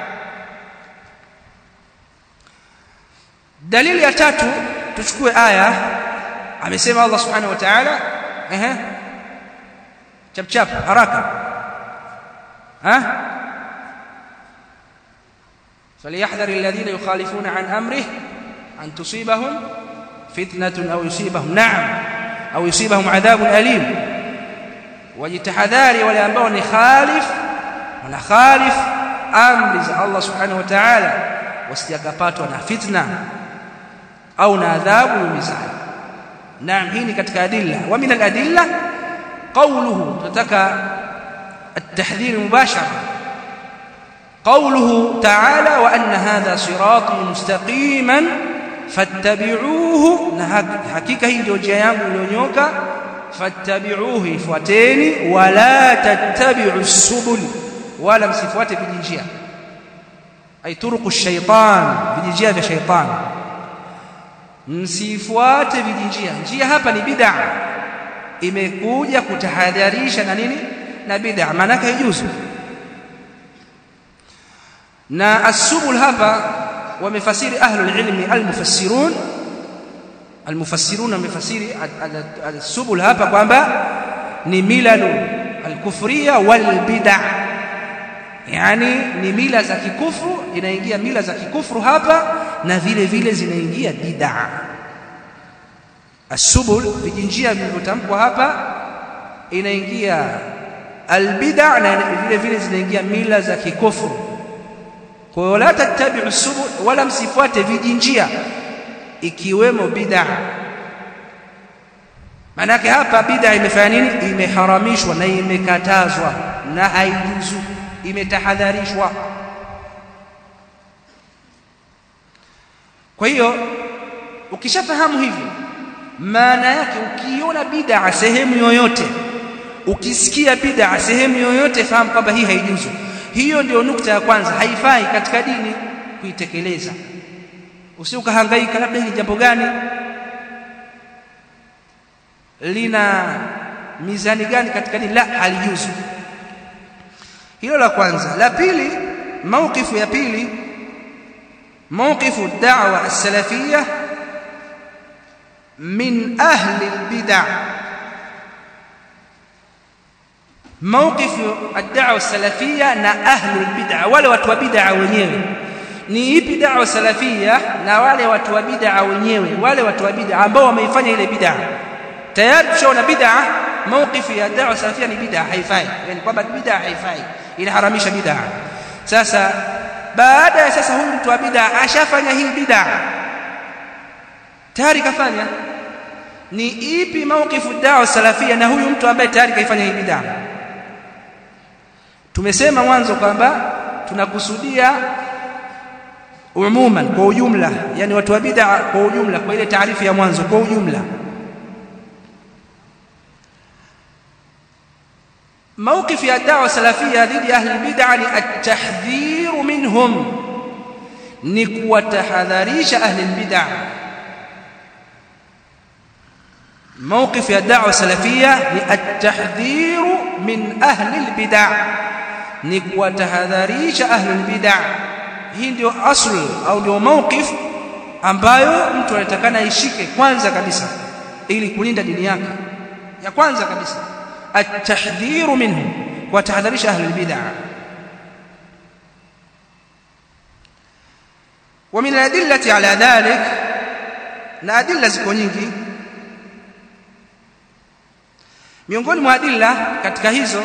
Dalili ya tatu, tuchukue aya, amesema Allah subhanahu wa ta'ala, chap haraka, فليحذر الذين يخالفون عن أمره أن تصيبهم فتنة أو يصيبهم عذاب أليم. وجتحذاري ولا ambao ni khalif amri za Allah subhanahu wa ta'ala, wasijapatwa na fitna au na adhabu mizani. Naam, hii ni katika adilla. Wa min al-adilla qawluhu, tutaka at-tahdhir mubashara, قوله تعالى وأن هذا صراطي مستقيما فاتبعوه، حقيقة هي ndio njia yangu iliyonyoka, fattabi'uhu, ifuateni, wala tattabi'u subul, wala msifuate vijinjia, ay turuqu shaytan, vijinjia vya shaytan, msifuate vijinjia. Njia hapa ni bid'a, imekuja kutahadharisha na nini? Na bid'a, maana yake haijuzu. Na as-subul hapa wamefasiri ahlul ilmi al-mufassirun wamefasiri as-subul hapa kwamba ni milalu al-kufriya wal bid'a, yani ni mila za kikufru, inaingia mila za kikufru hapa, na vile vile zinaingia bid'a. As-subul vijinjia vilivyotamkwa hapa, inaingia al-bid'a na vile vile zinaingia mila za kikufru. Kwa hiyo la tattabi'u subul, wala msifuate vijinjia ikiwemo bid'a. Maana yake hapa bid'a imefanya nini? Imeharamishwa na imekatazwa na haijuzu, imetahadharishwa. Kwa hiyo ukishafahamu hivyo, maana yake ukiona bid'a sehemu yoyote, ukisikia bid'a sehemu yoyote, fahamu kwamba hii haijuzu. Hiyo ndio nukta ya kwanza, haifai katika dini kuitekeleza. Usiukahangaika labda hili jambo gani, lina mizani gani katika dini, la, halijuzu. Hilo la kwanza. La pili, mawqifu ya pili, mawqifu da'wa as-salafiyya min ahli al-bid'ah. Mawqifu ad-da'wa as-salafiyya na ahli al-bid'ah, wale watu wa bid'a wenyewe. Ni ipi da'wa salafiyya? Na wale watu wa bid'a wenyewe, wale watu wa bid'a ambao wameifanya ile bid'a. Tayari tushaona bid'a, mawqifu ya da'wa salafiyya ni bid'a haifai, yani kwamba bid'a haifai, inaharamisha bid'a. Sasa baada ya sasa huyu mtu wa bid'a ashafanya hii bid'a tayari kafanya, ni ipi mawqifu da'wa salafia na huyu mtu ambaye tayari kaifanya hii bid'a? Tumesema mwanzo kwamba tunakusudia umuman, kwa ujumla, yani watu wa bid'a kwa ujumla, kwa ile taarifu ya mwanzo kwa ujumla. موقف الدعوة السلفية ضد أهل البدع التحذير منهم، نكوة تحذيرش أهل البدع. موقف الدعوة السلفية التحذير من أهل البدع، نكوة تحذيرش أهل البدع. hii ndio asl au ndio mawqif ambayo mtu anatakana ishike kwanza kabisa ili kulinda dini yake. Ya kwanza kabisa التحذير منهم وتحذير أهل البدع. ومن الأدلة على ذلك، الأدلة ziko nyingi, miongoni mwa adilla katika hizo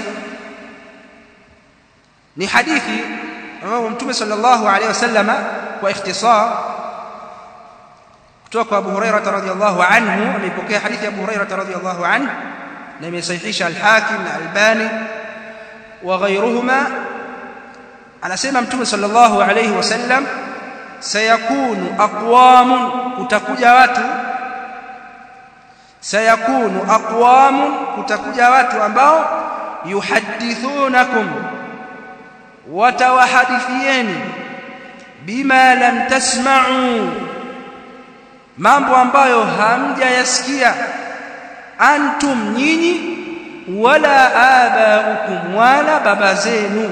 ni hadithi ambayo Mtume sallallahu alayhi wasallam kwa ikhtisar kutoka Abu Hurairah radhiyallahu anhu, amepokea hadithi ya Abu Hurairah radhiyallahu anhu na imesahihisha al-Hakim na Albani wa ghayruhuma. Anasema Mtume sallallahu alayhi wasallam, sayakunu aqwamun, kutakuja watu, sayakunu aqwamun, kutakuja watu ambao yuhadithunakum, watawahadithieni, bima lam tasma'u, mambo ambayo hamjayasikia, antum, nyinyi, wala abaukum, wala baba zenu,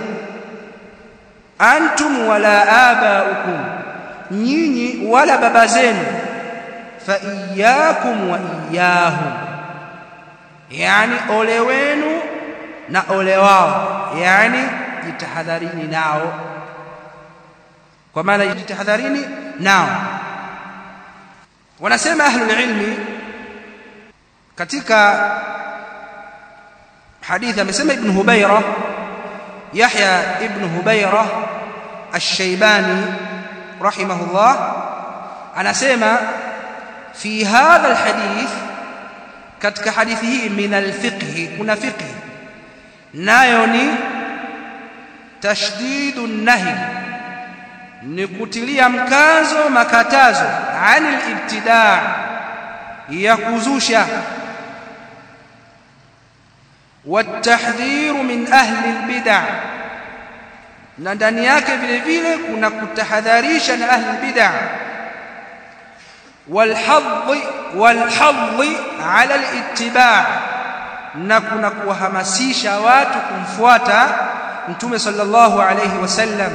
antum wala abaukum, nyinyi wala baba zenu, fa iyyakum wa iyyahum, yani ole wenu na ole wao, yani jitahadharini nao, kwa maana jitahadharini nao. Wanasema ahlul ilmi katika hadithi, amesema Ibn Hubayra, Yahya ibn Hubayra al-Shaybani rahimahullah, anasema fi hadha al-hadith, katika hadithi hii, min al-fiqh, kuna fiqh, nayo ni tashdidu nahi, ni kutilia mkazo makatazo, anil ibtidaa, ya kuzusha, watahdhiru min ahli albid'a, na ndani yake vile vile kuna kutahadharisha na ahli albid'a, walhadhi ala alittiba', na kuna kuhamasisha watu kumfuata Mtume sallallahu alayhi wasallam,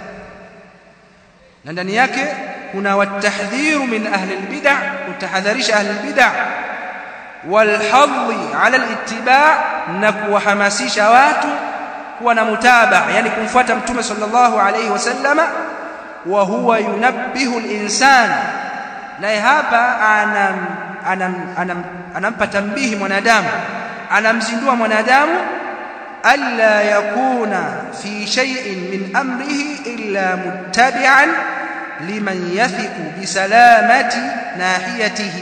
na ndani yake kuna watahdhiru min ahli albid'a, kutahadharisha ahli albid'a, walhadhi ala alittiba', na kuhamasisha watu kuwa na mutaba, yani kumfuata Mtume sallallahu alayhi wasallam. Wa huwa yunabbihu al-insan, naye hapa anampa tambihi mwanadamu, anamzindua mwanadamu, alla yakuna fi shay'in min amrihi illa muttabi'an liman yathiqu bisalamati nahiyatihi,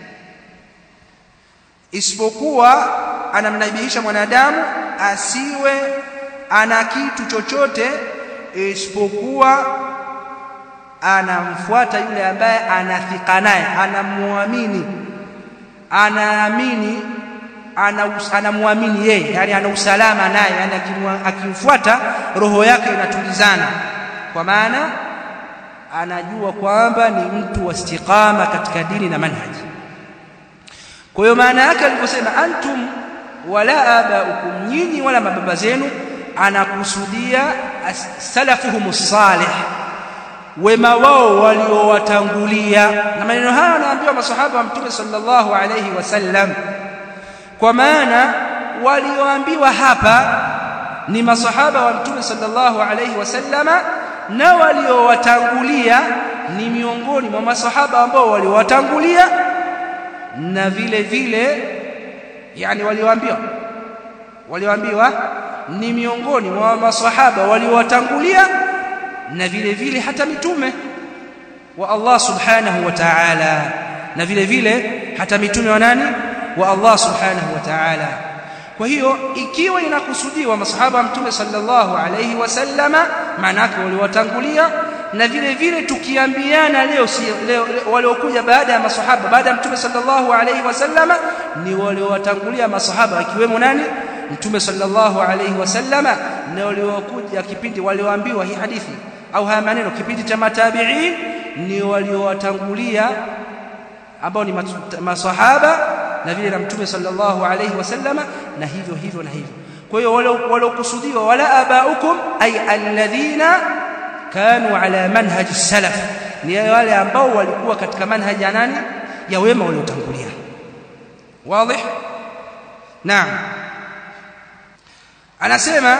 isipokuwa anamnabihisha mwanadamu asiwe ana kitu chochote isipokuwa anamfuata yule ambaye anathika naye, anamuamini, anaamini, anamuamini yeye, yani ana usalama naye, yani akimfuata roho yake inatulizana, kwa maana anajua kwamba ni mtu wa istiqama katika dini na manhaji. Kwa hiyo maana yake aliposema antum wala abaukum, nyinyi wala mababa zenu, anakusudia salafuhumus salih, wema wao waliowatangulia. Na maneno haya anaambiwa masahaba wa Mtume sallallahu alayhi wasallam, kwa maana walioambiwa hapa ni masahaba wa Mtume sallallahu alayhi wasallama, na waliowatangulia ni miongoni mwa masahaba ambao waliowatangulia, na vile vile yani walioambiwa ni miongoni mwa masahaba waliowatangulia, na vile vile hata mitume wa Allah subhanahu wa ta'ala, na vile vile hata mitume wa nani? Wa Allah subhanahu wa ta'ala. Kwa hiyo ikiwa inakusudiwa masahaba mtume sallallahu alayhi wasallama, maana yake waliwatangulia, na vile vile tukiambiana leo waliokuja baada ya masahaba baada ya mtume sallallahu alayhi wasallama ni waliowatangulia masahaba, ikiwemo nani? Mtume sallallahu alayhi wasallama, na waliokuja kipindi walioambiwa hii hadithi au haya maneno kipindi cha matabi'in ni waliowatangulia ambao ni masahaba na vile na mtume sallallahu alayhi wasallama, na hivyo hivyo na hivyo. Kwa hiyo walokusudiwa wala abaukum ay alladhina kanu ala manhaji salaf, ni wale ambao walikuwa katika manhaji ya nani? Ya wema waliotangulia. Wazi? Naam. Anasema,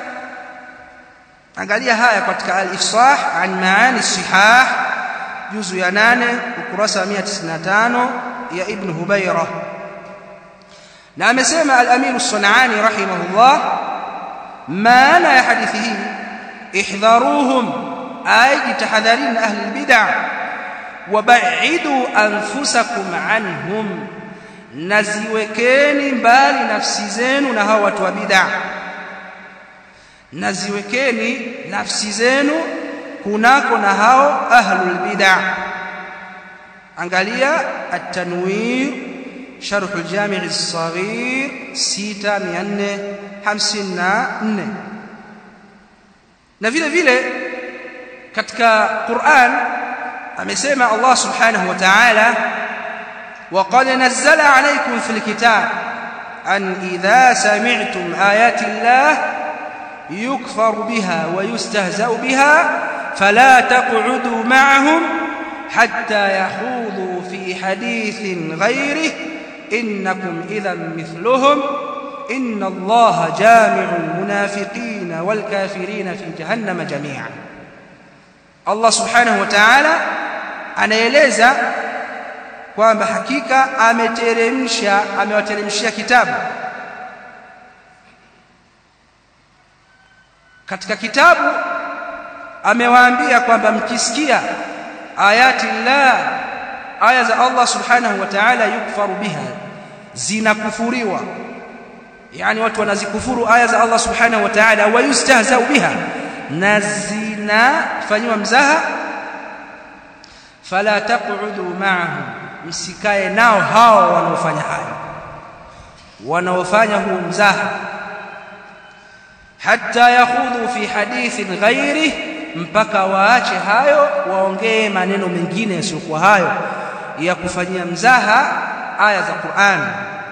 angalia haya katika al-ifsah an maani as-sihah juzu ya 8 ukurasa 195 ya Ibn Hubayra. Na amesema al-Amir as-Sun'ani rahimahullah, maana ya hadithi hii ihdharuhum, ay jitahadharin ahli al-bid'ah wab'idu anfusakum anhum, naziwekeni mbali nafsi zenu na hao watu wa bid'ah, naziwekeni nafsi zenu kunako na hao ahlul bid'ah. Angalia at-Tanwir sharh al-Jami' as-Saghir 6454. Na vile vile katika Qur'an amesema Allah subhanahu wa ta'ala, وقد نزل عليكم في الكتاب أن إذا سمعتم آيات الله يكفر بها ويستهزأ بها فلا تقعدوا معهم حتى يخوضوا في حديث غيره إنكم إذا مثلهم إن الله جامع المنافقين والكافرين في جهنم جميعا. الله سبحانه وتعالى anaeleza kwamba hakika amewateremshia kitabu. Katika kitabu amewaambia kwamba mkisikia ayati Allah, aya za Allah subhanahu wa ta'ala, yukfaru biha, zinakufuriwa, yani watu wanazikufuru aya za Allah subhanahu wa ta'ala, wa yustahzau biha, na zinafanywa mzaha, fala taq'udu ma'ahum, msikae nao hao wanaofanya hayo, wanaofanya huu mzaha, hatta yakhudhu fi hadithin ghairi, mpaka waache hayo waongee maneno mengine yasiyokuwa hayo ya kufanyia mzaha aya za Qur'an.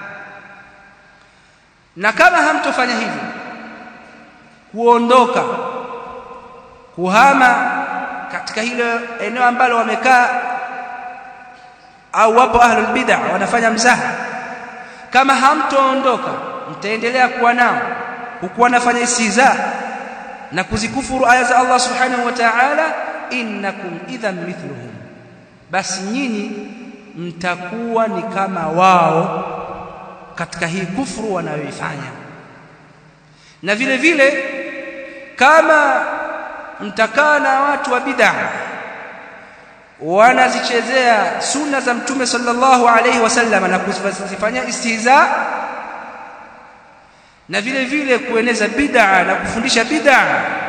Na kama hamtofanya hivyo, kuondoka kuhama katika hilo eneo ambalo wamekaa au wapo ahlul bid'ah wanafanya mzaha, kama hamtoondoka mtaendelea kuwa nao huku wanafanya istihza na kuzikufuru aya za Allah subhanahu wa ta'ala, innakum idhan mithluhum, basi nyinyi mtakuwa ni kama wao katika hii kufuru wanayoifanya. Na vile vile kama mtakaa na watu wa bid'ah wanazichezea sunna za mtume sallallahu alayhi wasallam na kuzifanyia istihza, na vile vile kueneza bid'a na kufundisha bid'a,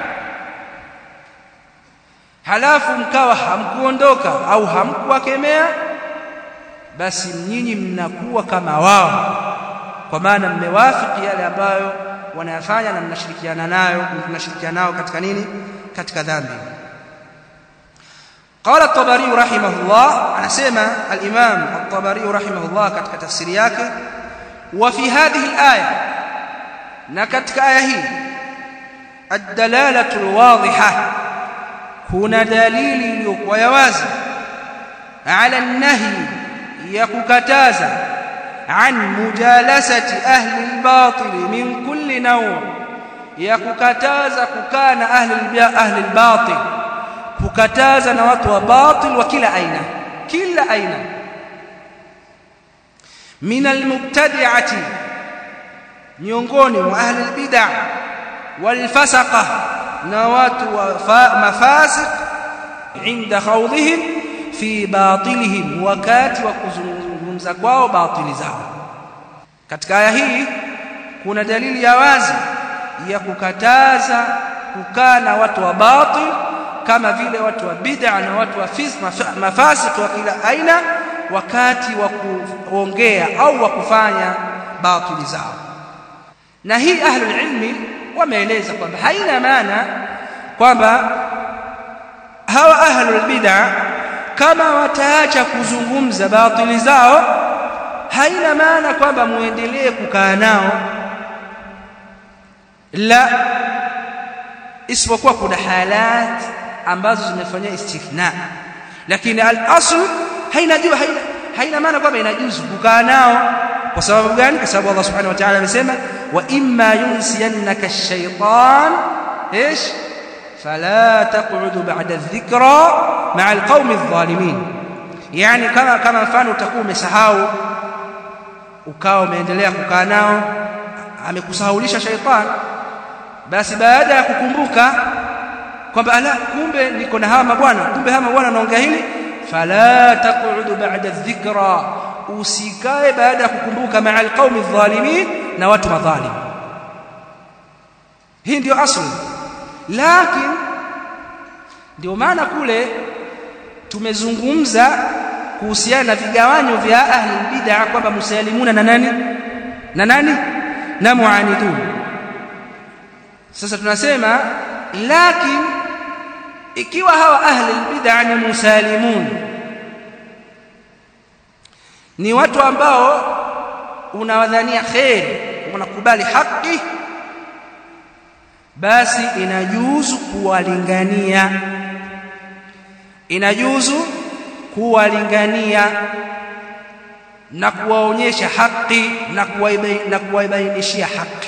halafu mkawa hamkuondoka au hamkuwakemea, basi nyinyi mnakuwa kama wao, kwa maana mmewafiki yale ambayo wanayafanya na mnashirikiana nao katika nini? Katika dhambi. قال الطبري رحمه الله، anasema al-Imam al-Tabari rahimahullah katika tafsiri yake, wa fi hadhihi al-aya, na katika aya hii, ad-dalalatu al-wadhiha, kuna dalili iliyokuwa ya wazi, ala an-nahy, ya kukataza, an mujalasati ahli al-batil min kulli naw', ya kukataza kukaa na ahli al-batil, kukataza na watu wa batil wa kila aina, min al-mubtadi'ati, miongoni mwa ahli al-bid'ah, wal fasaqa, na watu mafasik inda khawdihim fi batilihim, wakati wa kuzungumza kwao batili zao. Katika aya hii kuna dalili ya wazi ya kukataza kukaa na watu wa batil kama vile watu wa bid'a na watu wa mafasik wa kila aina wakati wa kuongea au wa kufanya batili zao. Na hii ahlul ilmi wameeleza kwamba haina maana kwamba hawa ahlul bid'a kama wataacha kuzungumza batili zao, haina maana kwamba muendelee kukaa nao, la, isipokuwa kuna halat ambazo zimefanywa istithna. Lakini al-asl haina maana kwamba inajuzu kukaa nao. Kwa sababu gani? Kwa sababu Allah subhanahu wa ta'ala amesema wa imma yunsiyannaka ash-shaytan ايش فلا تقعد بعد الذكرى مع القوم الظالمين. yani kama mfano utakuwa umesahau ukao umeendelea kukaa nao, amekusahaulisha shaytan, basi baada ya kukumbuka kwamba ala, kumbe niko na hawa mabwana, kumbe hawa mabwana naongea hili, fala taq'udu ba'da adh-dhikra, usikae baada ya kukumbuka ma'al qaumi adh-dhalimin, na watu madhalim. Hii ndio asli. Lakini ndio maana kule tumezungumza kuhusiana na vigawanyo vya ahli bid'ah kwamba musalimuna na nani na muanidun. Sasa tunasema lakini ikiwa hawa ahli bid'ah ni musalimun, ni watu ambao unawadhania khair, wanakubali haki, basi inajuzu kuwalingania na kuwaonyesha haki na kuwabainishia haki.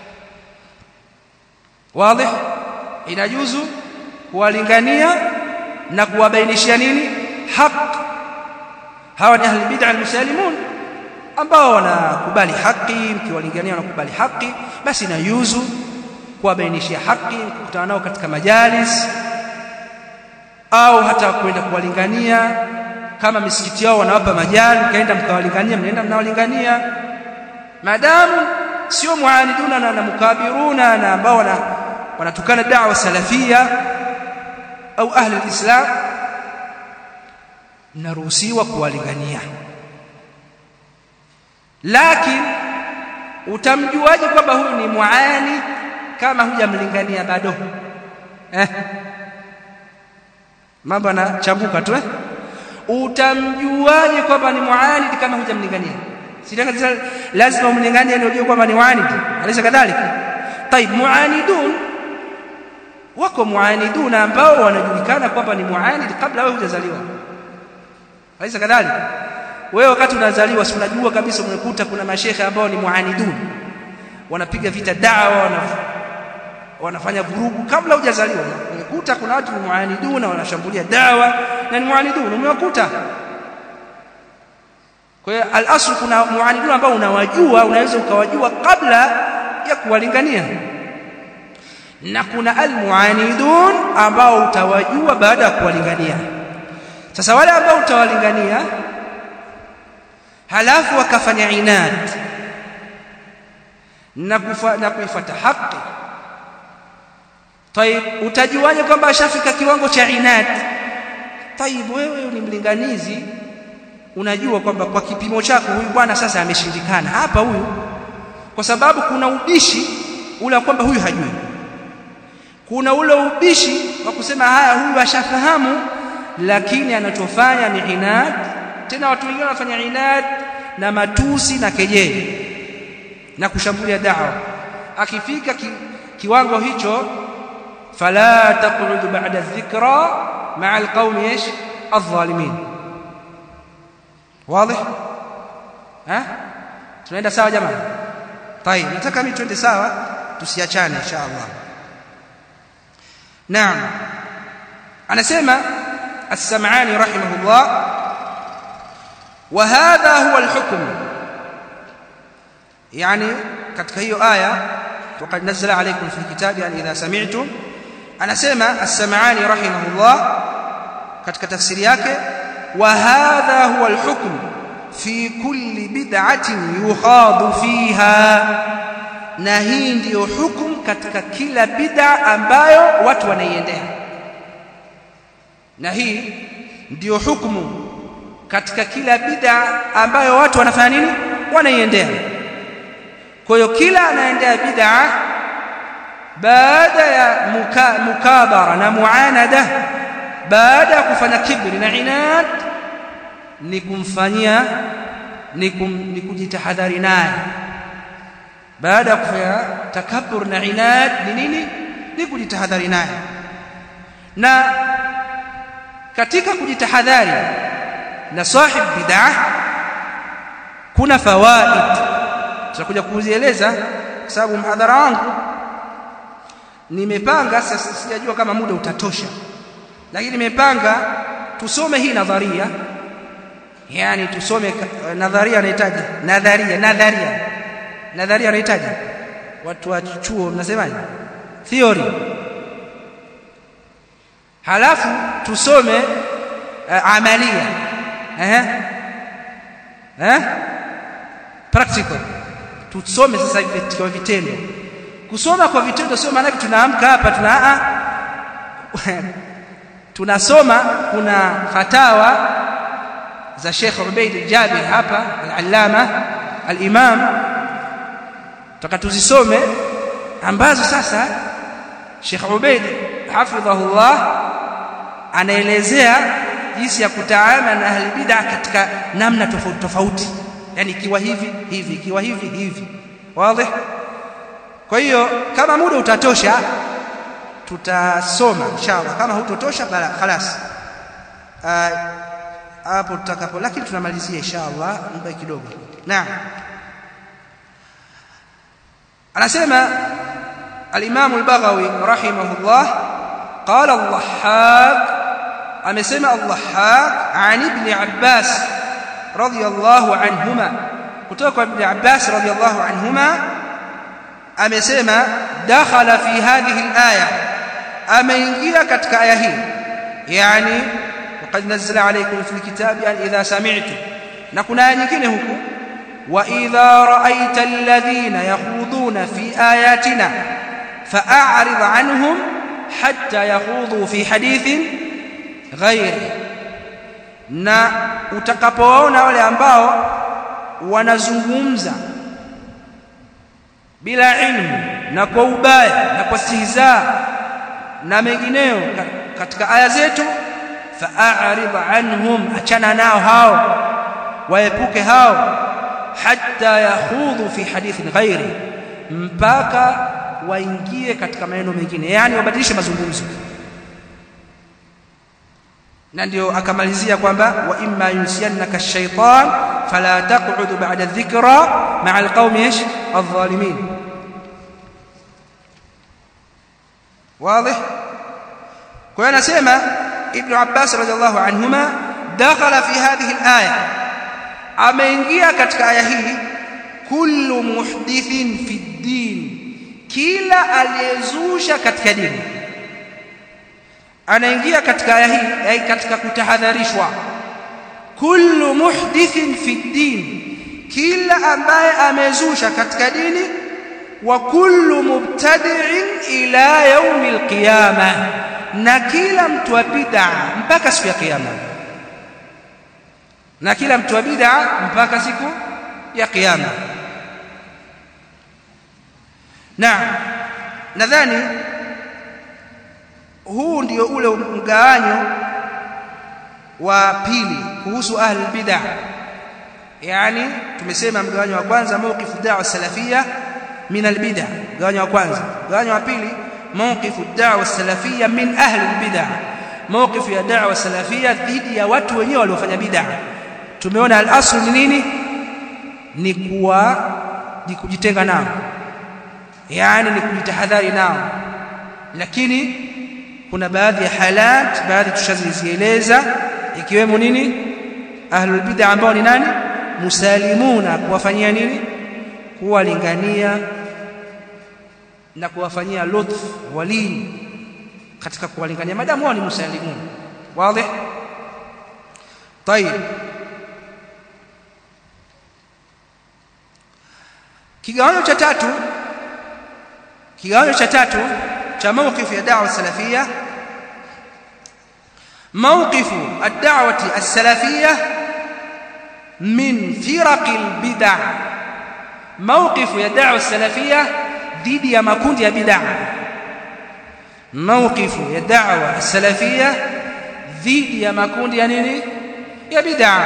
wazi? Inajuzu kuwalingania na kuwabainishia nini? Haki. Hawa ni ahli bid'ah al-musalimun ambao wanakubali haki. Mkiwalingania wanakubali haki, basi inajuzu kuwabainishia haki, kukutana nao katika majalis au hata kwenda kuwalingania. Kama misikiti yao wanawapa majali, kaenda mkawalingania, mnaenda mnawalingania, madamu sio muaniduna na mukabiruna na ambao wanatukana da'wa salafia au ahli al-islam, mnaruhusiwa kuwalingania. Lakini utamjuaje kwamba huyu ni muani kama hujamlingania bado? Mambo yanachambuka tu. Utamjuaje kwamba ni muanid kama hujamlingania? Si lazima umlinganie ndio ujue kwamba ni muanid, alisa kadhalika. Tayib, muanidun wako muanidun ambao wanajulikana kwamba ni muanid kabla wewe hujazaliwa, alisa kadhalika. Wewe wakati unazaliwa si unajua kabisa, umekuta kuna mashehe ambao ni muanidun, wanapiga vita da'wa, wanafanya vurugu kabla hujazaliwa. Umekuta kuna watu ni muanidun wanashambulia da'wa na ni muanidun, umewakuta. Kwa hiyo al-asl kuna muanidun ambao unawajua, unaweza ukawajua kabla ya kuwalingania, na kuna al-muanidun ambao utawajua baada ya kuwalingania. Sasa wale ambao utawalingania halafu wakafanya inad na kuifuata haki, tayib, utajuaje kwamba ashafika kiwango cha inad? Tayib, wewe ni mlinganizi, unajua kwamba kwa kipimo chako huyu bwana sasa ameshindikana hapa huyu, kwa sababu kuna ubishi ule kwamba huyu hajui, kuna ule ubishi wa kusema haya huyu ashafahamu, lakini anachofanya ni inad. Tena watu wengine wanafanya inad na matusi na kejeli na kushambulia da'wa. Akifika kiwango hicho, fala taq'udu ba'da adh-dhikra ma'a al-qaumi ايش adh-dhalimin. wazi? Tunaenda sawa jamani? Tayeb, nataka mimi twende sawa, tusiachane insha Allah. Naam, anasema As-Sam'ani rahimahullah, وهذا هو الحكم. يعني katika hiyo aya, وقد نزل عليكم في الكتاب أن إذا سمعتم anasema As-Sam'ani rahimahullah katika tafsiri yake, wa hadha huwa al-hukm fi kulli bid'atin yukhadu fiha, na hii ndiyo hukumu katika kila bid'a ambayo watu wanaiendea. Na hii ndiyo hukumu katika kila bid'a ambayo watu wanafanya nini? Wanaiendea. Kwa hiyo kila anaendea bid'a baada ya mukabara na muanada, baada ya kufanya kibri na inad, ni kumfanyia ni kujitahadhari naye. Baada ya kufanya takabbur na inad ni nini? Ni kujitahadhari naye. Na katika kujitahadhari na sahib bid'ah kuna fawaid tutakuja kuzieleza, kwa sababu mhadhara wangu nimepanga, sasa sijajua kama muda utatosha, lakini nimepanga tusome hii nadharia, yani tusome nadharia. Anahitaji nadharia anahitaji watu wa chuo mnasemaje, theory, halafu tusome amalia, practical. Tusome sasa kwa vitendo. Kusoma kwa vitendo sio maana tunaamka hapa tunasoma. Kuna fatawa za Sheikh Ubaid al-Jabir hapa, al-Allama al-Imam, tukatuzisome, ambazo sasa Sheikh Ubaid hafidhahullah anaelezea jinsi ya kutaamana na ahli bid'ah katika namna tofauti tofauti, yani ikiwa hivi hivi, ikiwa hivi hivi. Wazi? Kwa hiyo kama muda utatosha tutasoma inshallah, kama hutotosha bala خلاص hapo tutakapo, lakini tunamalizia inshallah muda kidogo. Naam, anasema al-Imam al-Baghawi rahimahullah, qala al-Dhahhak, amesema al-Dhahhak an ibn Abbas radiyallahu anhuma, kutoka kwa ibn Abbas radiyallahu anhuma amesema, dakhala fi hadhihi al-aya, ameingia katika aya hii, yani waqad nazzala alaykum fil kitabi an idha sami'tum, na kuna aya nyingine huku, wa idha ra'aita alladhina yakhuduna fi ayatina fa'arid anhum hatta yakhudu fi hadithin ghairi, na utakapoona wale ambao wanazungumza bila ilmu na kwa ubaya na kwa stihza na mengineo katika aya zetu, fa'arid anhum, achana nao hao, waepuke hao, hatta yakhudhu fi hadithin ghairi, mpaka waingie katika maneno mengine, yani wabadilishe mazungumzo. Na ndio akamalizia kwamba wa imma yunsiyannaka ash-shaytan fala taq'ud ba'da dhikra ma'a al-qaumi adh-dhalimin. Wazi? Kwa hiyo anasema Ibn Abbas radhiallahu anhuma, dakhala fi hadhihi al-aya, ameingia katika aya hii, kullu muhdithin fi ad-din, kila aliyezusha katika dini anaingia katika aya hii, katika kutahadharishwa. Kullu muhdithin fi ad-din, kila ambaye amezusha katika dini, wa kullu mubtadi'in ila yawm al-qiyamah, na kila mtu wa bid'a mpaka siku ya kiyama, na kila mtu wa bid'a mpaka siku ya kiyama. Na nadhani huu ndio ule mgawanyo wa pili kuhusu ahli bid'ah. Yani tumesema mgawanyo wa kwanza mawqifu da'wa salafia min al-bid'ah, mgawanyo wa kwanza. Mgawanyo wa pili mawqifu da'wa salafia min ahli al-bid'ah, mawqifu ya da'wa salafia dhidi ya watu wenyewe waliofanya bid'ah. Tumeona al-asl ni nini? Ni kujitenga nao, yani ni kujitahadhari nao, lakini kuna baadhi ya halat, baadhi tushazieleza, ikiwemo nini? Ahlul bid'ah ambao ni nani? Musalimuna, kuwafanyia nini? Kuwalingania na kuwafanyia lutf, walii, katika kuwalingania madamu wao ni muslimun. Wazi? Tayeb. Kigawanyo cha tatu cha mawqif ya da'wa salafia, mawqif ad-da'wati as-salafiyah min firaq al-bid'ah. Mawqif ya da'wa salafia dhidi ya makundi ya bid'ah. Mawqif ya da'wa salafia dhidi ya makundi ya nini? Ya bid'ah.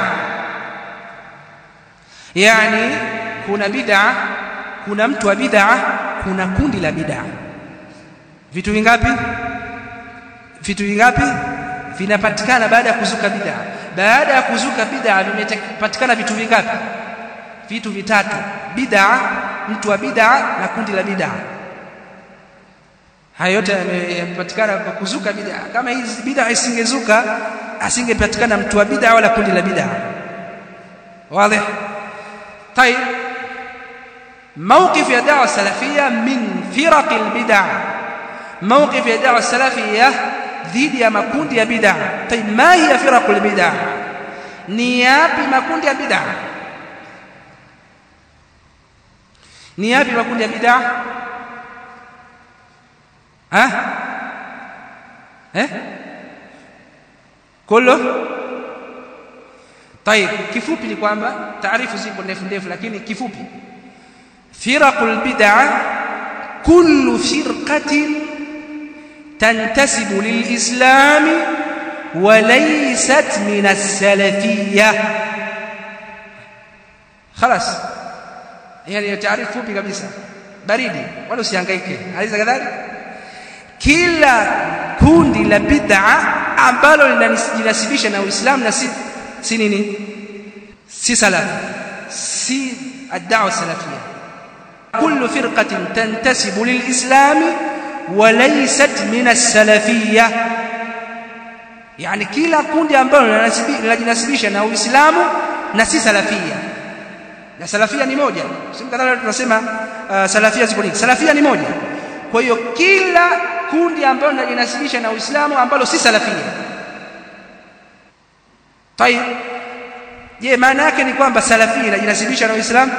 Yani kuna bid'ah, kuna mtu wa bid'ah, kuna kundi la bid'ah. Vitu vingapi vinapatikana baada ya kuzuka bid'ah? Baada ya kuzuka bid'ah vimepatikana vitu vingapi? Vitu vitatu: bid'ah, mtu wa bid'ah na kundi la bid'ah. Hayo yote yamepatikana kwa kuzuka bid'ah. Kama hizi bid'ah isingezuka, asingepatikana mtu wa bid'ah wala kundi la bid'ah. Wazi? طيب. موقف الدعوة السلفية من فرق البدع. موقف الدعوة السلفية ضد يا مكوند يا بدع. طيب ما هي فرق البدع؟ نيابي مكوند يا بدع. نيابي مكوند يا بدع. كله. طيب kifupi ni kwamba taarifu zipo ndefu lakini kifupi, firaqul bid'ah kullu firqatin tantasibu lilislam wa laysat min as-salafiyyah. خلاص, yani taarifu fupi kabisa, baridi, wala usihangaike. Aliza kadhalika, kila kundi la bid'ah ambalo linajinasibisha na Uislamu na si nini? Si salaf, si ad-da'wa salafiyya. Kullu firqatin tantasibu lilislam wa laysat min as-salafiyya. Yani kila kundi ambalo linajinasibisha na Uislamu na si salafiyya. Na salafiyya ni moja. Simkadhala tunasema salafiyya ziko nyingi. Salafiyya ni moja. Kwa hiyo kila kundi ambalo linajinasibisha na Uislamu ambalo si salafiyya. Tayeb, je, maana yake ni kwamba salafia inajinasibisha na Uislamu?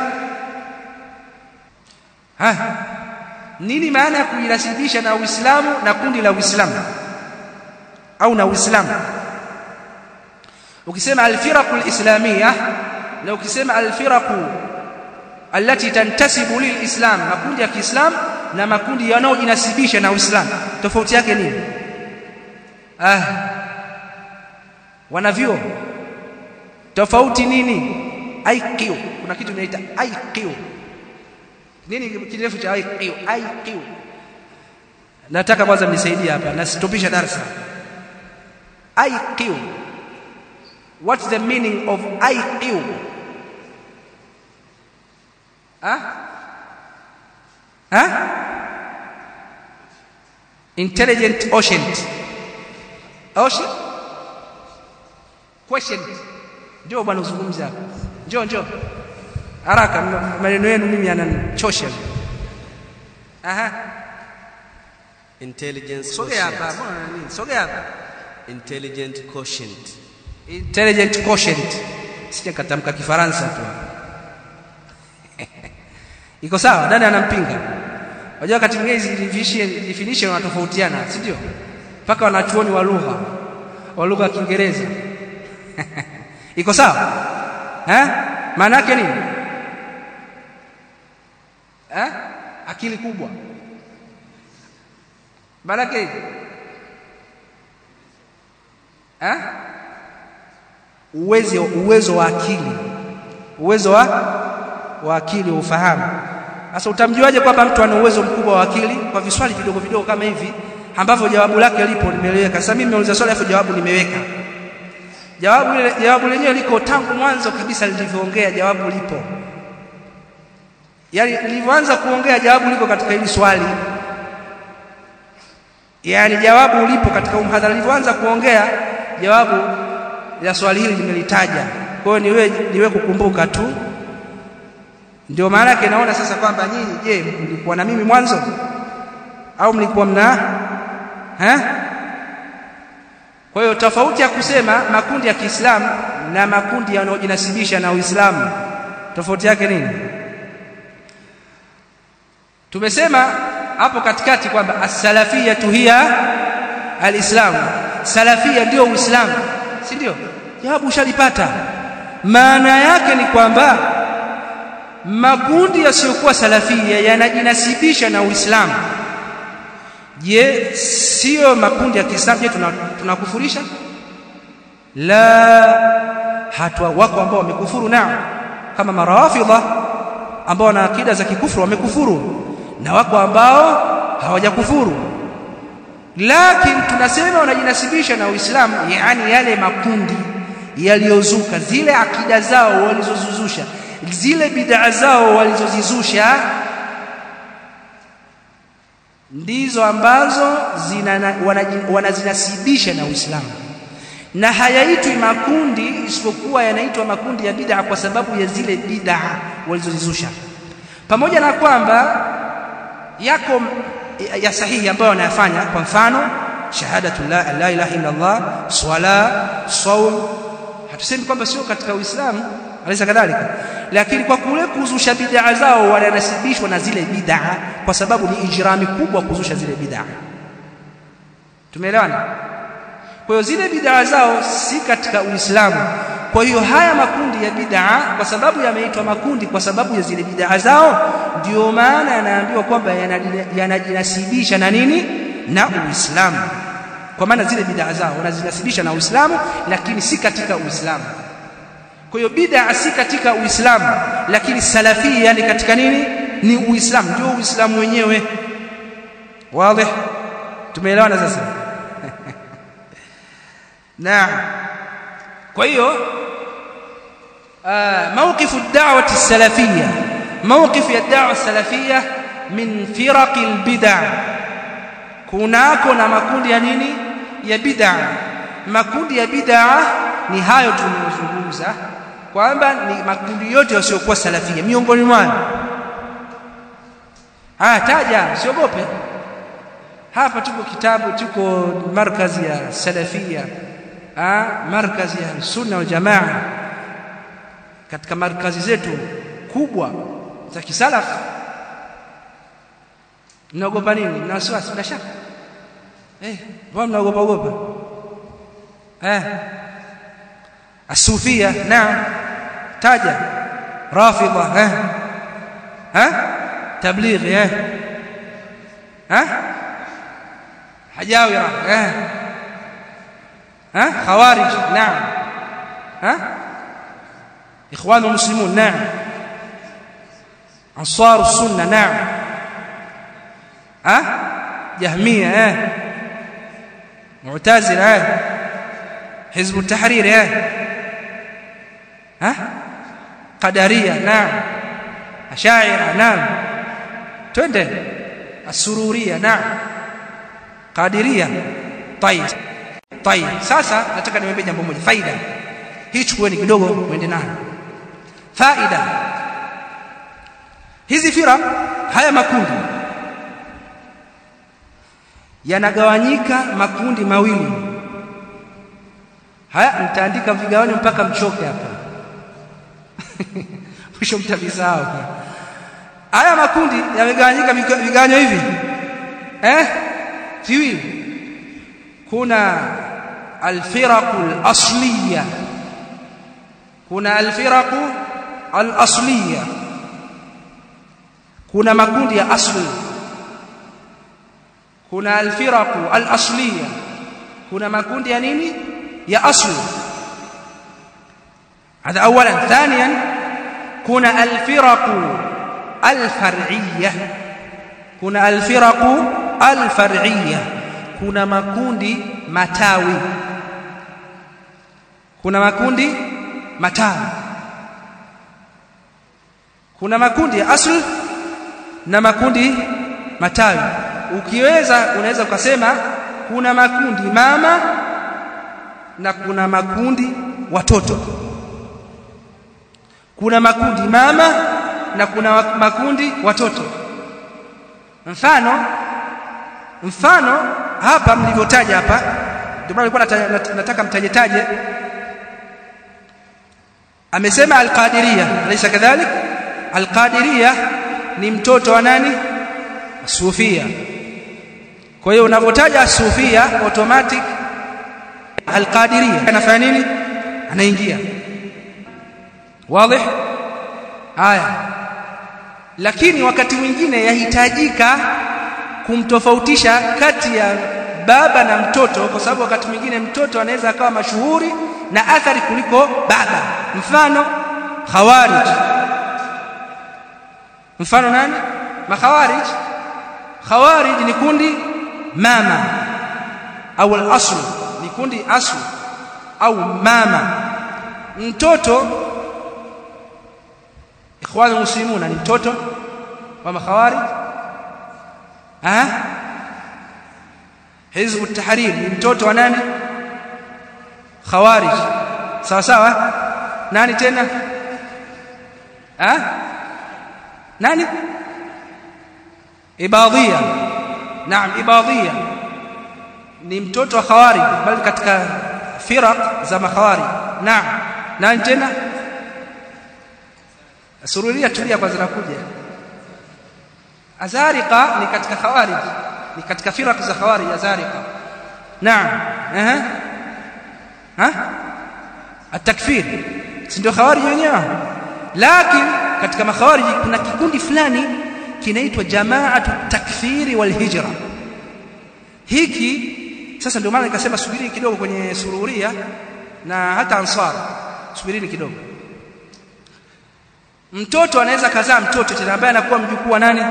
Nini maana ya kujinasibisha na Uislamu na kundi la Uislamu au na Uislamu? Ukisema al-firaq al-islamiyah na ukisema al-firaq allati tantasibu lil-islam, makundi ya Kiislamu na makundi yanayojinasibisha na Uislamu, tofauti yake nini? Wanavyo tofauti nini? IQ, kuna kitu kinaita IQ. Nini kirefu cha IQ? IQ. Nataka kwanza mnisaidie hapa na sitopisha darasa. IQ, what's the meaning of IQ? Intelligent ocean question. Njoo bwana uzungumze hapa. Njoo. Haraka, maneno yenu mimi yananichosha. Intelligence. Sogea hapa, mbona nini? Sogea hapa. Intelligent quotient. Intelligent quotient. Sije katamka Kifaransa tu. Iko sawa? Nani anampinga? Unajua wakati mwingine definition wanatofautiana, si ndio? Paka wanachuoni wa lugha ya Kiingereza. Iko sawa? Maana yake nini? Akili kubwa. Maana yake uwezo wa akili. Uwezo wa akili, ufahamu. Sasa utamjuaje kwamba mtu ana uwezo mkubwa wa akili? Kwa viswali vidogo kama hivi ambavyo jawabu lake lipo nimeliweka. Sasa mimi nimeuliza swali afu jawabu nimeweka. Jawabu lenyewe liko tangu mwanzo kabisa nilivyoongea, jawabu lipo. Yaani nilivyoanza kuongea jawabu liko katika hili swali. Yaani jawabu lipo katika mhadhara, nilivyoanza kuongea jawabu la swali hili nimelitaja. Kwa hiyo niwe kukumbuka tu. Ndio maana yake naona sasa kwamba nyinyi, je, mlikuwa na mimi mwanzo au mlikuwa mna Kwa hiyo tofauti ya kusema makundi ya Kiislamu na makundi yanayojinasibisha na Uislamu, tofauti yake nini? Tumesema hapo katikati kwamba as-salafiyatu hiya al-islam, salafia ndio Uislamu, si ndio? Jawabu ushalipata. Maana yake ni kwamba makundi yasiyokuwa salafia yanajinasibisha na Uislamu. Je, sio makundi ya Kiislamu? Je, tunakufurisha? La, hatwa wako ambao wamekufuru nao, kama marafidha ambao wana akida za kikufuru wamekufuru, na wako ambao hawajakufuru, lakini tunasema wanajinasibisha na Uislamu, yani yale makundi yaliyozuka, zile akida zao walizozuzusha, zile bid'a zao walizozizusha, ndizo ambazo wanazinasibisha na Uislamu. Na hayaitwi makundi isipokuwa yanaitwa makundi ya bid'a kwa sababu ya zile bid'a walizozizusha, pamoja na kwamba yako ya sahihi ambayo wanayafanya. Kwa mfano shahadatu la ilaha illa Allah, swala, saum, hatusemi kwamba sio katika Uislamu, alisa kadhalika, lakini kwa kule kuzusha bid'a zao wananasibishwa na zile bid'a kwa sababu ni ijrami kubwa kuzusha zile bid'a. Tumeelewana? Kwa hiyo zile bid'a zao si katika Uislamu. Kwa hiyo haya makundi ya bid'a, kwa sababu yameitwa makundi kwa sababu ya zile bid'a zao, ndio maana yanaambiwa kwamba yanajinasibisha na nini? Na Uislamu. Kwa maana zile bid'a zao wanajinasibisha na Uislamu, lakini si katika Uislamu. Kwa hiyo bid'a si katika Uislamu, lakini salafia yani katika nini? Ni Uislamu, ndio Uislamu wenyewe. Wazi? Tumeelewana sasa? Naam. Kwa hiyo موقف الدعوة السلفية، موقف الدعوة السلفية من فرق البدع. kunako na makundi ya nini? Ya bid'a. Makundi ya bid'a ni hayo tunayozungumza kwamba ni makundi yote yasiyokuwa salafia miongoni mwao. Taja, siogope. Hapa tuko kitabu, tuko markazi ya salafia, markazi ya sunna wal jamaa, katika markazi zetu kubwa za kisalafu. Mnaogopa nini? Mna wasiwasi? Bila shaka mbona mnaogopa? Asufia, naam, taja. Rafidha, tablighi, hajawira, khawarij, naam, ikhwan muslimun, naam, ansar sunna, naam, jahmiya, mu'tazila, hizb at-tahrir, qadariya, naam, ashaira, naam, twende asururiya, naam, qadiriya. Tayeb, sasa nataka niwaambie jambo moja, faida hii chukueni kidogo muende nayo. Faida hizi firaq, haya makundi yanagawanyika makundi mawili. Haya mtaandika vigawanyo mpaka mchoke hapa. Mwisho mtabisahau. Haya makundi yamegawanyika vigawanyo hivi. Viwili. Kuna al-firaqul asliya. Kuna al-firaqu al-asliya. Kuna makundi ya asli. Kuna al-firaqu al-asliya. Kuna makundi ya nini? Ya asli. هذا اولا. ثانيا كنا الفرق الفرعيه. كنا الفرق الفرعيه. كنا makundi matawi. Kuna makundi matawi. Kuna makundi ya asli na makundi matawi. Ukiweza unaweza ukasema kuna makundi mama na kuna makundi watoto. Kuna makundi mama na kuna makundi watoto. Mfano hapa mlivyotaja hapa, ndio maana nilikuwa nataka mtajetaje. Amesema al-Qadiriyya, alaysa kadhalik? Al-Qadiriyya ni mtoto wa nani? Sufia. Kwa hiyo unapotaja Sufia automatic al-Qadiriyya anafanya nini? Anaingia. Wazi? Haya. Lakini wakati mwingine yahitajika kumtofautisha kati ya baba na mtoto, kwa sababu wakati mwingine mtoto anaweza akawa mashuhuri na athari kuliko baba. Mfano Khawarij. Mfano nani? Makhawarij. Khawarij ni kundi mama au al-asl, ni kundi asl au mama. Mtoto Ikhwan Muslimuna ni mtoto wa Makhawarij. Hizb at-Tahrir ni mtoto wa nani? Khawarij. Sawa sawa? Nani tena? Nani? Ibadiyya. Naam, Ibadiyya ni mtoto wa Khawarij, bali katika firaq za Makhawarij. Naam. Nani tena? Sururiya tulia kwanza nakuja. Azariqa ni katika Khawarij, ni katika firaq za Khawarij Azariqa. Naam. At-takfir si ndio Khawarij wenyewe? Lakini katika Makhawarij kuna kikundi fulani kinaitwa Jama'atu Takfiri wal Hijra. Hiki sasa ndio maana nikasema subiri kidogo kwenye Sururiya na hata Ansar. Subirini kidogo. Mtoto anaweza kazaa mtoto tena ambaye anakuwa mjukuu wa nani?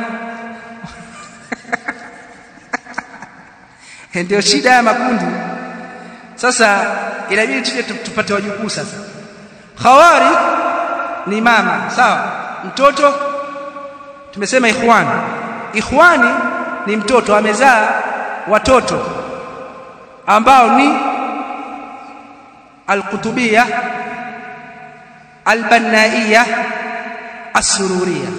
Ndio shida ya makundi. Sasa inabidi tuje tupate wajukuu sasa. Khawarij ni mama, sawa? Mtoto tumesema ikhwani. Ikhwani ni mtoto amezaa watoto ambao ni al-Qutubiyya, al-Bannaiyya, as-Sururiyya.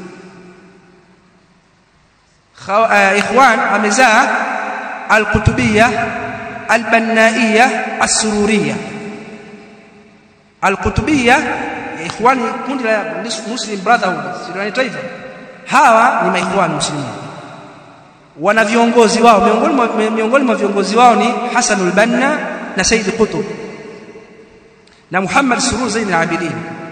Ikhwan amezaa al-Qutubiyya, al-Bannaiyya, as-Sururiyya. Al-Qutubiyya ikhwani kundi la Muslim Brotherhood, sio taifa. Hawa ni maikhwani muslimin. Wana viongozi wao, miongoni mwa viongozi wao ni Hasan al-Banna na Said Qutb na Muhammad Surur Zain al-Abidin.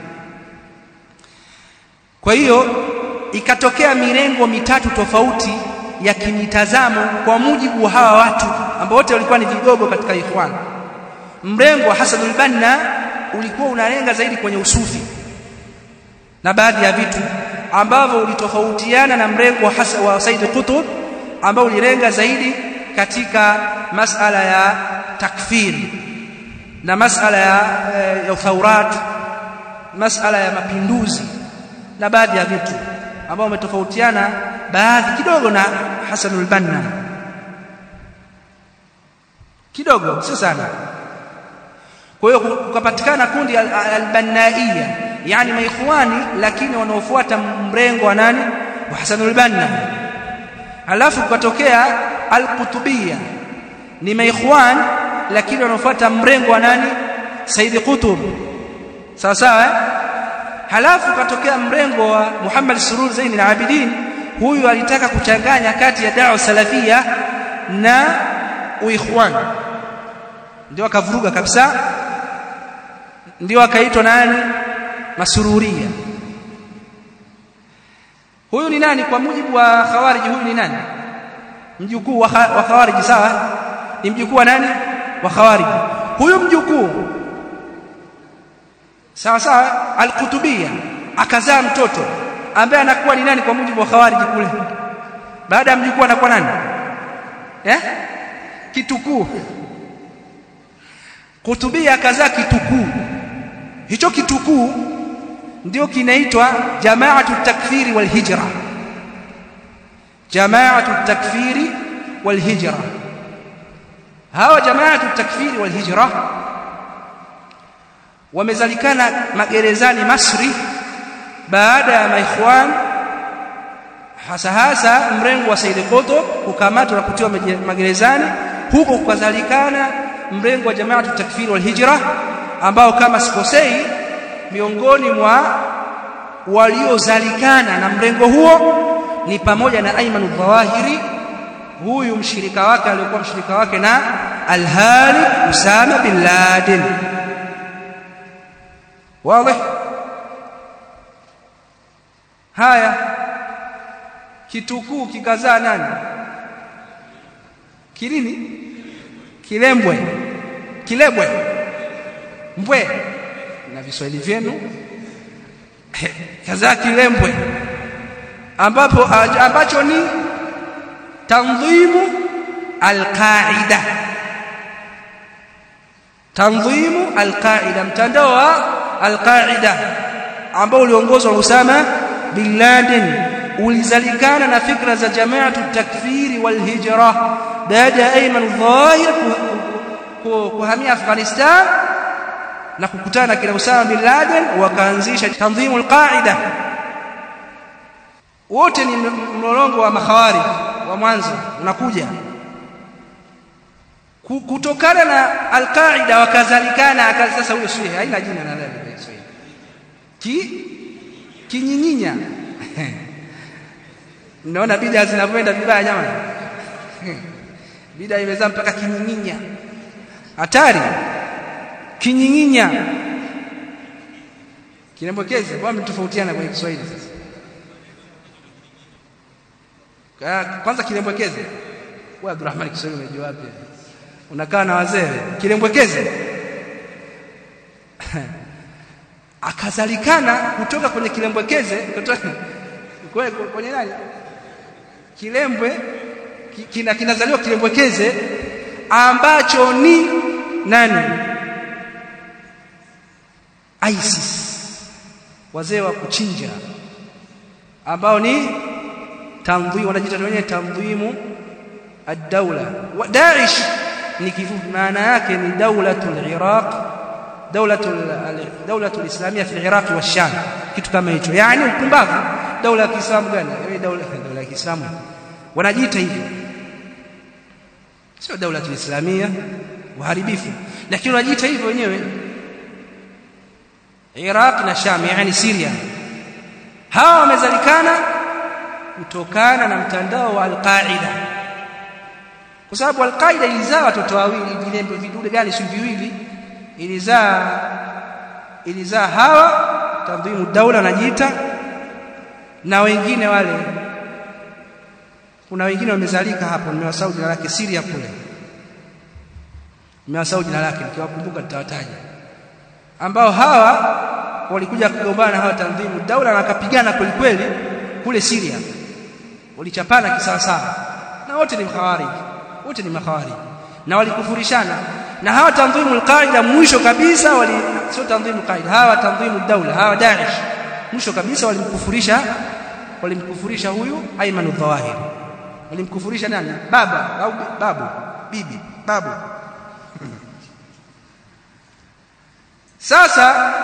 Kwa hiyo ikatokea mirengo mitatu tofauti ya kimitazamo kwa mujibu wa hawa watu ambao wote walikuwa ni vigogo katika ikhwan. Mrengo wa Hasan al-Banna ulikuwa unalenga zaidi kwenye usufi na baadhi ya vitu ambavyo ulitofautiana na mrengo wa Said Qutb ambao ulilenga zaidi katika masala ya takfiri na masala ya thaurat, masala ya mapinduzi na baadhi ya vitu ambao umetofautiana baadhi kidogo na Hasan al-Banna kidogo, sio sana. Kwa hiyo kukapatikana kundi al-Bannaiyya, yani maikhwani lakini wanaofuata mrengo wa nani? Wa Hasan al-Banna. Alafu kukatokea al-Qutubiyya, ni maikhwan lakini wanaofuata mrengo wa nani? Said Qutb. Sawa sawa. Halafu katokea mrengo wa Muhammad Surur Zain al-Abidin. Huyu alitaka kuchanganya kati ya da'wa salafia na uikhwan, ndio akavuruga kabisa, ndio akaitwa nani? Masururiya. Huyu ni nani kwa mujibu wa Khawarij? Huyu ni nani? Mjukuu wa Khawarij, sawa? Ni mjukuu wa nani? Wa Khawarij. Huyu mjukuu sawa sawa, al-Qutubiyya akazaa mtoto ambaye anakuwa ni nani kwa mujibu wa Khawarij kule? Baada ya mjukuu anakuwa nani? Kitukuu. Qutubiyya akazaa kitukuu. Hicho kitukuu ndio kinaitwa Jama'atu Takfiri wal Hijra. Jama'atu Takfiri wal Hijra. Hawa Jama'atu Takfiri wal Hijra wamezalikana magerezani Masri baada ya maikhwan hasa mrengo wa Said Qutb kukamatwa na kutiwa magerezani. Huko kukazalikana mrengo wa Jamaatu Takfir wal Hijra, ambao kama sikosei miongoni mwa waliozalikana na mrengo huo ni pamoja na Ayman al-Zawahiri, huyu mshirika wake aliyekuwa mshirika wake na al-Halik Usama bin Laden. Wazi? Haya, kitukuu kikazaa nani? Kilini? Kilebwe, mbwe na viswahili vyenu kazaa Kilembwe, ambacho ni tanzimu al-Qaida. Tanzimu al-Qaida, mtandao wa al-Qaida ambao uliongozwa na Usama bin Laden, ulizalikana na fikra za Jamaatu Takfiri wal Hijra baada ya Ayman al-Zawahiri kuhamia Afghanistan na kukutana kina Usama bin Laden, wakaanzisha tanzimu al-Qaida. Wote ni mlolongo wa makhawarij wa mwanzo unakuja kutokana na al-Qaida, wakazalikana sasa. Huyo sio haina jina na leo kinyinya naona bid'a zinavyoenda vibaya jamani. Bid'a imezaa mpaka kinyinya, hatari. Kinyinya kinapokeza kwa mtofautiana kwa Kiswahili. Sasa kwanza kilembwekeze, wewe Abdurrahman Kiswahili unajua wapi? Unakaa na wazee. Kilembwekeze akazalikana kutoka kwenye kilembwekeze, kutoka kwenye nani? Kilembwe kinazaliwa kilembwekeze ambacho ni nani? ISIS, wazee wa kuchinja, ambao ni tanzimu, wanajiita wenyewe tanzimu ad-dawla. Wa Daesh ni kifupi, maana yake ni dawlatul Iraq, dawlatul islamia fi al-Iraq wa Sham, kitu kama hicho. Yani upumbavu. Dawla ya Kiislamu gani? Dawla ya Kiislamu wanajiita hivyo, sio dawlatul islamia, waharibifu, lakini wanajiita hivyo wenyewe. Iraq na Sham, yani Syria. Hawa wamezalikana kutokana na mtandao wa al-Qaida, kwa sababu al-Qaida ilizaa watoto wawili, vilembe vidude gani si viwili, ilizaa hawa tanzimu daula najiita, na wengine wale, kuna wengine wamezalika hapo, nimewasahau jina lake, Syria kule, nimewasahau jina lake, nikiwakumbuka nitawataja, ambao hawa walikuja kugombana hawa tanzimu daula na wakapigana kweli kweli kule Syria, walichapana kisawasawa, na wote ni makhawarij, na walikufurishana. Na hawa tanzimu al-Qaida mwisho kabisa sio tanzimu al-Qaida, hawa tanzimu daula, hawa Daesh mwisho kabisa walimkufurisha huyu Ayman al-Zawahiri. Walimkufurisha nani? Baba au bibi. Sasa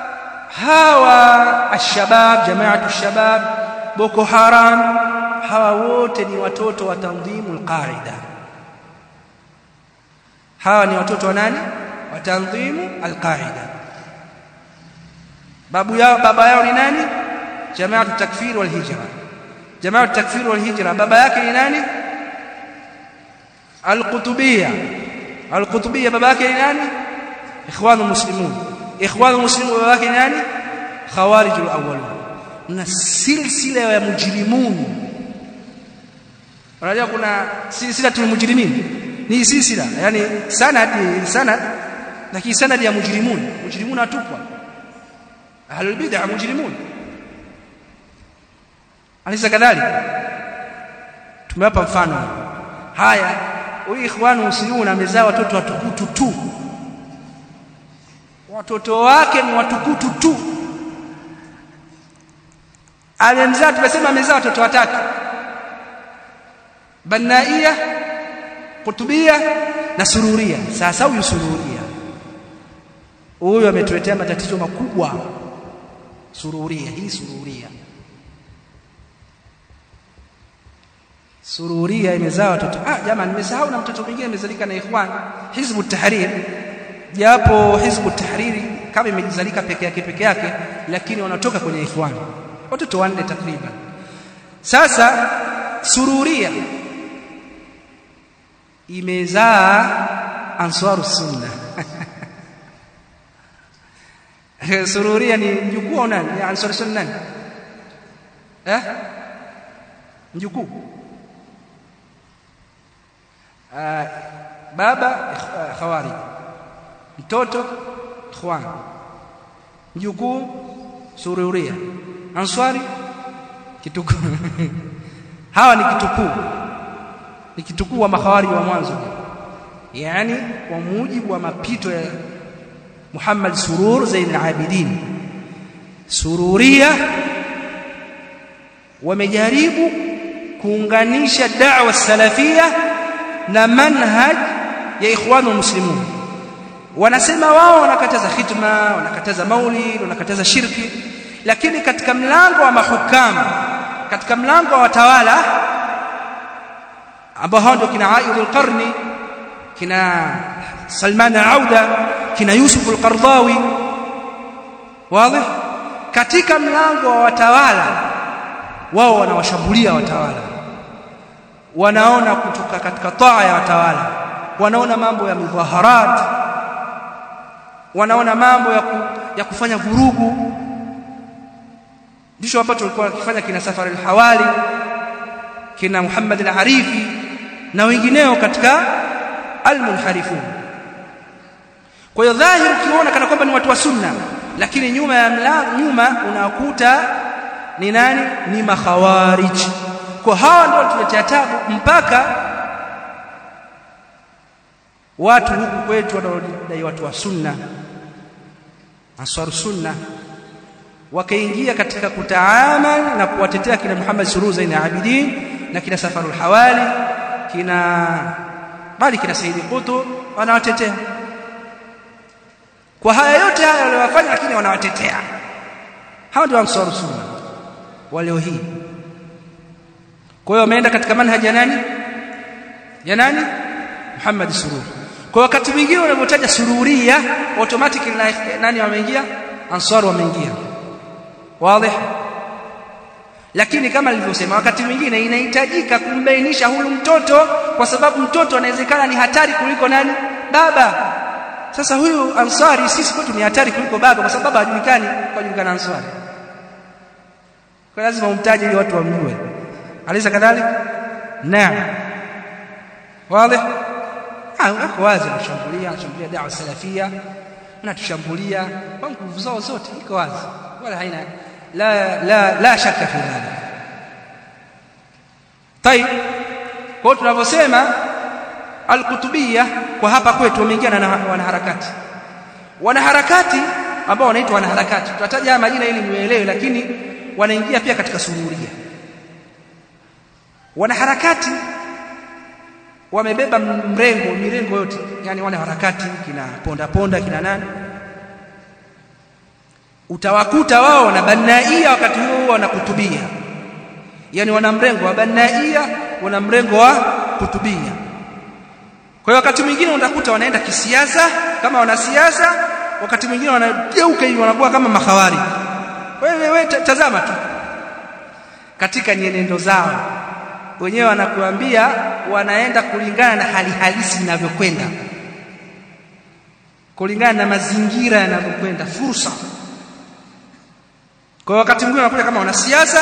hawa al-shabab, Jamaatu al-Shabab, Boko Haram, hawa wote ni watoto wa tanzimu al-Qaida. Hawa ni watoto wa nani? Wa tanzimu al-Qaida. Baba yao ni nani? Jamaatu Takfir wal Hijra. Jamaatu Takfir wal Hijra baba yake ni nani? Al-Qutubiyya. Al-Qutubiyya baba yake ni nani? Ikhwanul Muslimun. Ikhwanul Muslimun baba yake ni nani? Khawarijul Awwalun. Na silsila ya mujrimun. Unajua kuna silsilatul mujrimin, ni silsila, yani sanad, lakini sanad ya mujrimun atupwa. Ahlul bid'ah mujrimun. Alisa kadhalika tumewapa mfano. Haya, huyu Ikhwanul Muslimun amezaa watoto watukutu tu, watoto wake ni watukutu tu. Amemzaa, tumesema amezaa watoto watatu, Banaiya, Qutubiyya na Sururiya. Sasa huyu Sururiya huyu ametuletea matatizo makubwa. Sururiya Sururia imezaa watoto. Jamani, nimesahau na mtoto mwingine amezalika na Ikhwan Hizbut Tahrir. Japo Hizbut Tahrir kama imejizalika peke yake, lakini wanatoka kwenye Ikhwan. Watoto 4 takriban. Sasa Sururia imezaa Ansarus Sunna. Sururia ni mjukuu wa nani? Ya Ansarus Sunna. Mjukuu. Baba Khawarij, mtoto Ikhwan, mjukuu Sururia, Ansari kitukuu. Hawa ni kitukuu wa makhawarij wa mwanzo, yani kwa mujibu wa mapito ya Muhammad Surur Zain al-Abidin. Sururia wamejaribu kuunganisha da'wa salafia na manhaj ya Ikhwanul Muslimun. Wanasema wao wanakataza khitma, wanakataza maulid, wanakataza shirki, lakini katika mlango wa mahukamu, katika mlango wa watawala ambao ndio kina Aid al-Qarni, kina Salman al-Auda, kina Yusuf al-Qardawi, wazi, katika mlango wa watawala wao wanawashambulia watawala. Wanaona kutoka katika taa ya watawala, wanaona mambo ya midhaharat, wanaona mambo ya kufanya vurugu. Ndicho ambacho walikuwa wakifanya kina Safar al-Hawali, kina Muhammad al-Arifi na wengineo katika al-munharifun. Kwa hiyo dhahiri ukiona kana kwamba ni watu wa sunna, lakini nyuma unakuta ni nani? Ni makhawarij. Kwa hawa ndio tuletea tabu mpaka watu huku kwetu wanaodai watu wa sunna, Ansar sunna, wakaingia katika kutaamal na kuwatetea kina Muhammad Surur Zain al-Abidin na kina Safarul Hawali, kina Sayyid Qutb, wanawatetea. Kwa haya yote haya waliowafanya, lakini wanawatetea. Hao ndio Ansar sunna wa leo hii. Kwa hiyo wameenda katika manhaji ya nani? Muhammad Surur. Kwa wakati mwingine unapotaja Sururia, automatically nani wameingia? Ansar wameingia. Wazi? Lakini kama nilivyosema, wakati mwingine inahitajika kumbainisha huyu mtoto, kwa sababu mtoto anawezekana ni hatari kuliko nani? Baba. Sasa huyu Ansari sisi kwetu ni hatari kuliko baba, kwa sababu hajulikani, kwa Ansari. Kwa lazima umtaje ili watu wamjue. Alisa kadhalika? Naam. Wazi? Wako wazi, anashambulia da'wa salafia, anatushambulia kwa nguvu zao zote, iko wazi. Wala haina la shaka fi dhalika. Tayeb, kwa tunavyosema al-Qutubiyya kwa hapa kwetu wameingia na wanaharakati ambao wanaitwa wanaharakati. Tutataja majina ili muelewe, lakini wanaingia pia katika Sururia. Wanaharakati wamebeba mirengo yote, yani wanaharakati kina ponda kina nani, utawakuta wao na Bannaia wakati huo wana Kutubia, yani wana mrengo wa Bannaia, wana mrengo wa Kutubia. Kwa hiyo wakati mwingine utakuta wanaenda kisiasa kama wanasiasa, wakati mwingine wanageuka hivi wanakuwa kama makhawari. Wewe tazama tu katika nyenendo zao wenyewe, wanakuambia wanaenda kulingana na hali halisi inavyokwenda, kulingana na mazingira yanavyokwenda, fursa. Kwa wakati mwingine wanakuja kama wanasiasa,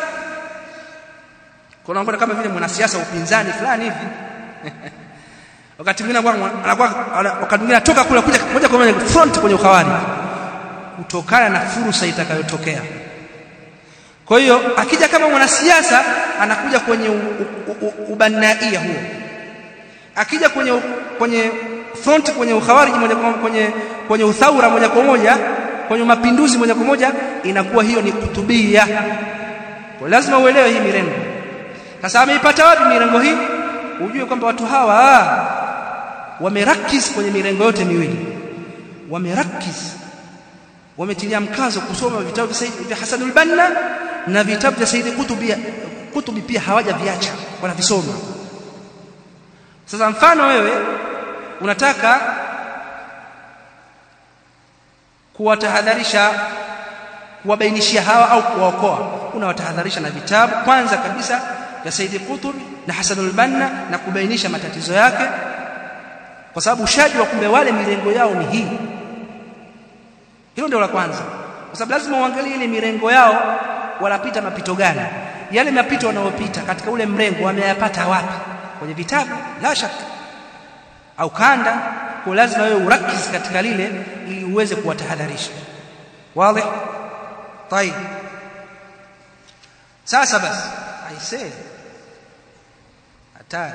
kuna wanakuja kama vile mwanasiasa upinzani fulani hivi. Wakati mwingine anatoka kule kuja moja kwa moja front kwenye ukhawarij, kutokana na fursa itakayotokea. Kwa hiyo akija kama mwanasiasa anakuja kwenye ubannaia huo, akija kwenye front kwenye ukhawarij moja kwa kwenye uthaura moja kwa moja, kwenye mapinduzi moja kwa moja, inakuwa hiyo ni Kutubia. Kwa lazima uelewe hii mirengo. Sasa ameipata wapi mirengo hii? Ujue kwamba watu hawa wamerakiz kwenye mirengo yote miwili, wametilia mkazo kusoma vitabu vya Hasan al-Banna na vitabu vya Sayyid Qutb pia hawajaviacha. wanavisoma. Sasa mfano wewe unataka kuwatahadharisha, kuwabainishia hawa au kuwaokoa, unawatahadharisha na vitabu kwanza kabisa ya Said Qutb na Hasan al-Banna na kubainisha matatizo yake, kwa sababu ushajua kumbe wale mirengo yao ni hii. Hilo ndio la kwanza, kwa sababu lazima uangalie ile mirengo yao wanapita mapito gani, yale mapito wanayopita katika ule mrengo wameyapata wapi, kwenye vitabu la shaka au kanda. Kwa lazima wewe urakiz katika lile ili uweze kuwatahadharisha. Wazi? طيب. Sasa basi aisee hatari.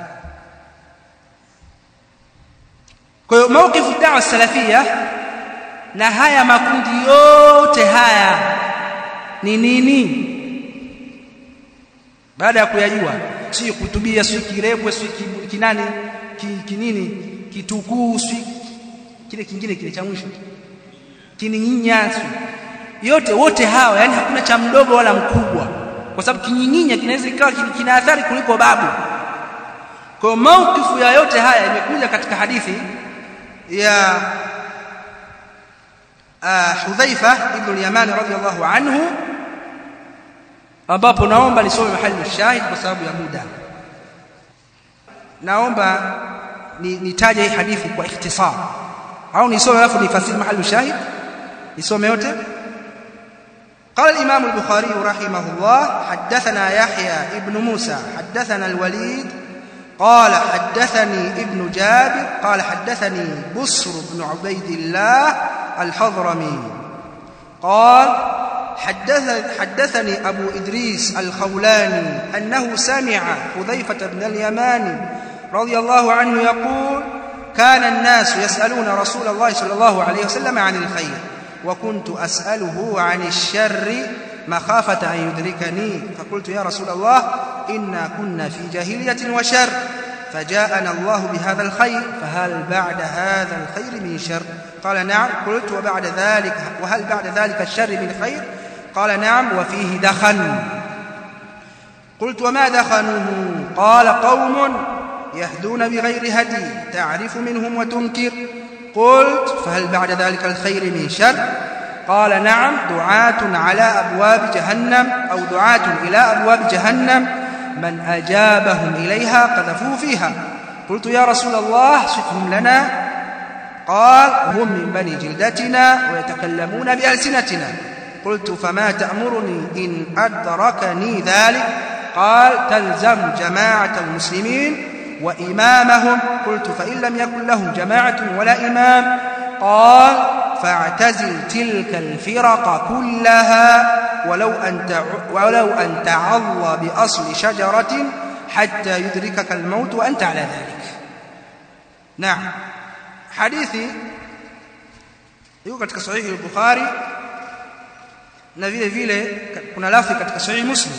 Kwa hiyo mawkifu da'wa salafia na haya makundi yote haya ni nini? Baada ya kuyajua, si kutubia, si kirebwe, si kinani, kinini, kitukuu, si kile kingine kile cha mwisho, kininyinya, yote wote hawa, yani hakuna cha mdogo wala mkubwa, kwa sababu kinyinya kinaweza ikawa kina athari kuliko babu. Kwa hiyo mawkifu ya yote haya imekuja katika hadithi ya Hudhaifa ibn al-Yaman radhiyallahu anhu, ambapo naomba nisome mahali shahid kwa sababu ya muda. Naomba nitaje hii hadithi kwa ikhtisar au nisome alafu nifasiri mahali shahid, nisome yote. قال الإمام البخاري رحمه الله: حدثنا يحيى ابن موسى حدثنا الوليد قال حدثني ابن جابر قال حدثني بصر بن عبيد الله الحضرمي قال حدثني أبو إدريس الخولاني أنه سمع حذيفة بن اليمان رضي الله عنه يقول: كان الناس يسألون رسول الله صلى الله عليه وسلم عن الخير وكنت أسأله عن الشر مخافة أن يدركني، فقلت: يا رسول الله إنا كنا في جاهلية وشر، فجاءنا الله بهذا الخير، فهل بعد هذا الخير من شر؟ قال: نعم. قلت: وهل بعد ذلك الشر من خير؟ قال: نعم، وفيه دخن. قلت: وما دخنه؟ قال: قوم يهدون بغير هدي تعرف منهم وتنكر. قلت: فهل بعد ذلك الخير من شر؟ قال: نعم، دعاة على أبواب جهنم أو دعاة إلى أبواب جهنم من أجابهم إليها قذفوه فيها. قلت: يا رسول الله صفهم لنا. قال: هم من بني جلدتنا ويتكلمون بألسنتنا. قلت: فما تأمرني إن أدركني ذلك؟ قال: تلزم جماعة المسلمين وإمامهم. قلت: فإن لم يكن لهم جماعة ولا إمام؟ قال: فاعتزل تلك الفرق كلها ولو أن تعض بأصل شجرة حتى يدركك الموت وأنت على ذلك. نعم، حديثي yuko katika sahihi al-Bukhari na vile vile kuna lafzi katika sahihi Muslim.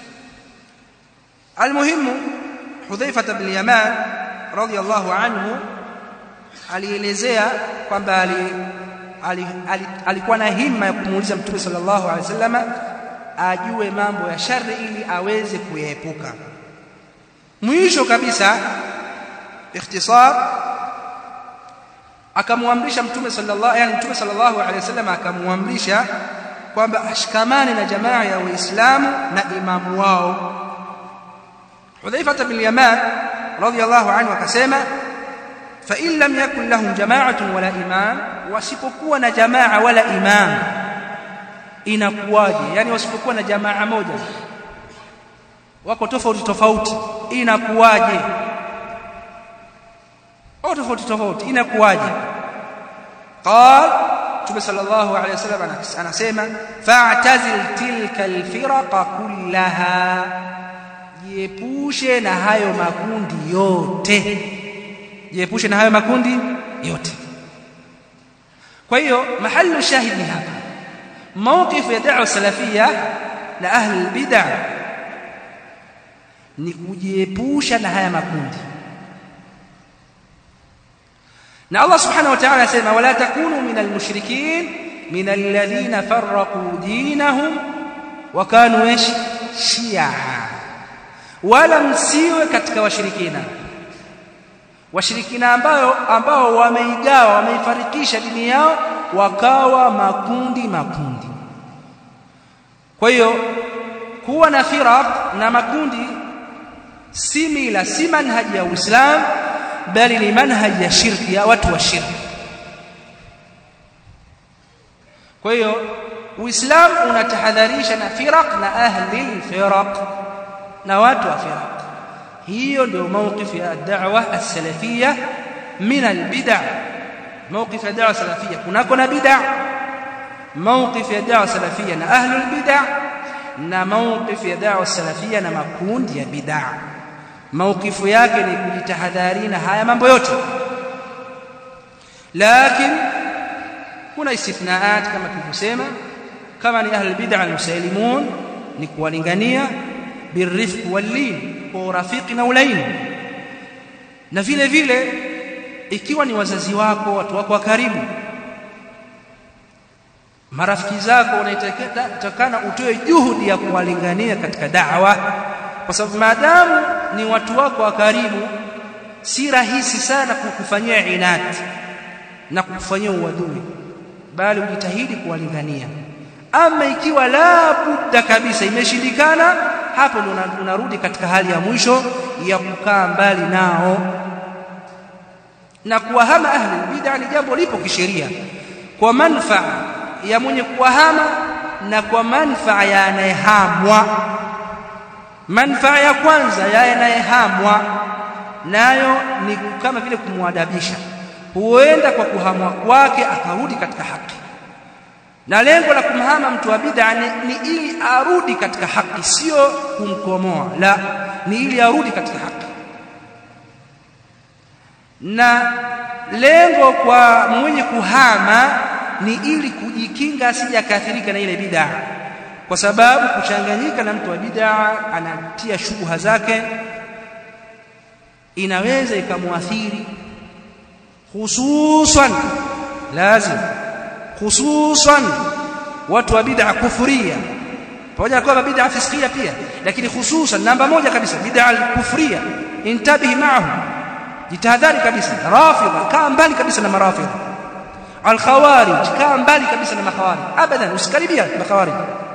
Almuhimu, Hudhaifa ibn Yaman radhiyallahu anhu alielezea kwamba alikuwa na himma ya kumuuliza Mtume sallallahu alaihi wasallam ajue mambo ya shari ili aweze kuyaepuka. Mwisho kabisa, ikhtisar, akamwamrisha Mtume sallallahu alaihi wasallam akamwamrisha kwamba ashikamane na jamaa ya Waislamu na imamu wao. Hudhaifa ibn Yaman radhiyallahu anhu akasema: fa in lam yakun lahum jama'atun wala imam, wasipokuwa na jamaa wala imam inakuwaje? Yani wasipokuwa na jamaa moja, wako tofauti, inakuwaje? au tofauti inakuwaje? قال Mtume sallallahu alayhi wasallam anasema: fa'tazil tilka alfiraqa kullaha, jiepushe na hayo makundi yote. Kwa hiyo mahallu shahidi hapa, mawqif ya da'wa salafia na ahli bid'ah ni kujiepusha na haya makundi. Na Allah subhanahu wa ta'ala anasema: wala takunu minal mushrikin minal ladhina farraqu dinahum wa kanu shia. wala msiwe katika washirikina ambao wameigawa, wameifarikisha dini yao wakawa makundi. Kwa hiyo kuwa na firaq na makundi si mila, si manhaji ya Uislamu, bali ni manhaji ya shirki, ya watu wa shirki. Kwa hiyo Uislamu unatahadharisha na firaq na ahli firaq na watu wa firaq. Hiyo ndio mawqif ya da'wa as-salafiyya min al-bid'ah. Mawqif ya da'wa salafiyya kunako na bid'ah, mawqif ya da'wa salafiyya na ahli al-bid'ah, na mawqif ya da'wa salafiyya na makundi ya bid'ah. Mawqifu yake ni kujitahadhari na haya mambo yote, lakini kuna istithnaat kama tulivyosema. Kama ni ahli bid'ah al-musalimun, ni kuwalingania birrifq wal-lin, kwa urafiki na ulaini. Na vile vile ikiwa ni wazazi wako, watu wako wa karibu, marafiki zako, unatakana utoe juhudi ya kuwalingania katika da'wa, kwa sababu maadamu ni watu wako wa karibu, si rahisi sana kukufanyia inati na kukufanyia uadui, bali ujitahidi kuwalingania. Ama ikiwa la budda kabisa, imeshindikana, hapo ndo unarudi katika hali ya mwisho ya kukaa mbali nao. Na kuwahama ahli bid'ah ni jambo lipo kisheria, kwa manfaa ya mwenye kuwahama na kwa manfaa ya anayehamwa. Manfaa ya kwanza ya anayehamwa nayo ni kama vile kumwadabisha, huenda kwa kuhamwa kwake akarudi katika haki. Na lengo la kumhama mtu wa bid'a ni ili arudi katika haki, sio kumkomoa, la, ni ili arudi katika haki. Na lengo kwa mwenye kuhama ni ili kujikinga asije akaathirika na ile bid'a, kwa sababu kuchanganyika na mtu wa bid'a anatia shubha zake, inaweza ikamuathiri, hususan watu wa bid'a kufuria, pamoja na kwamba bid'a fiskia pia, lakini hususan namba moja kabisa bid'a al-kufria. Intabihi ma'ahu, jitahadhari kabisa. Rafidha, kaa mbali kabisa na marafidha. Al-khawarij, kaa mbali kabisa na makhawarij, abadan usikaribia makhawarij,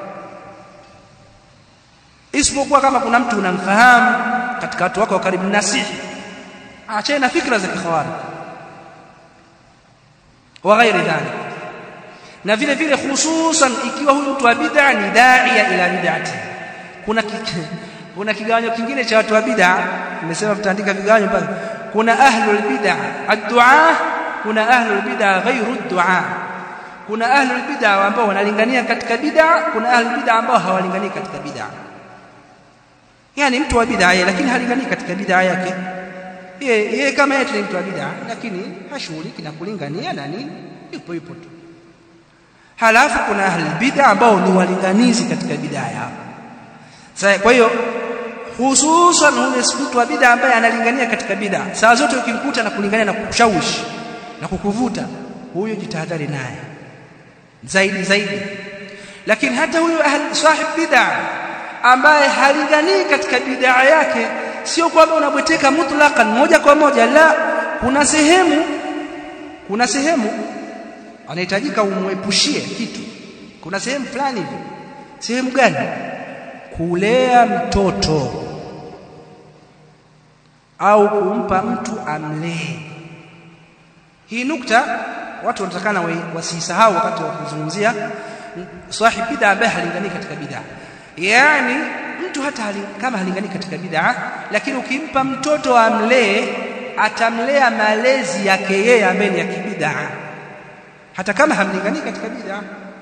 isipokuwa kama kuna mtu unamfahamu katika watu wako wa karibu, nasihi, achana na fikra za khawarij wa ghairi dhalik. Na vile vile hususan ikiwa huyu mtu wa bid'a ni da'iya ila bid'ati. Kuna kigawanyo kingine cha watu wa bid'a, nimesema tutaandika vigawanyo pale. Kuna ahlul bid'a ad-du'a, kuna ahlul bid'a ghairu ad-du'a. Kuna ahlul bid'a ambao wanalingania katika bid'a, kuna ahlul bid'a ambao hawalingani katika bid'a. Yani mtu wa bid'a lakini halingani katika bid'a yake. Yeye kama yeye ni mtu wa bid'a lakini hashughuliki na kulingania na nini, ipo tu. Halafu kuna ahli bid'a ambao ni walinganizi katika bid'a yao. Sasa kwa hiyo hususan yule mtu wa bid'a ambaye analingania katika bid'a, saa zote ukimkuta na kulingania na kukushawishi na kukuvuta, huyo jitahadhari naye zaidi. Lakini hata huyo sahib bid'a ambaye halinganii katika bid'a yake, sio kwamba unabweteka mutlaqan moja kwa moja, la, kuna sehemu anahitajika umwepushie kitu. Kuna sehemu fulani hivi. Sehemu gani? Kulea mtoto au kumpa mtu amlee. Hii nukta watu wanatakana wasisahau wakati wa kuzungumzia sahib bid'a ambaye halingani katika bid'a. Yani mtu hata kama halingani katika bid'a, lakini ukimpa mtoto amlee, atamlea malezi yake yeye ambaye ni ya kibid'a, hata kama hamlingani katika bid'a.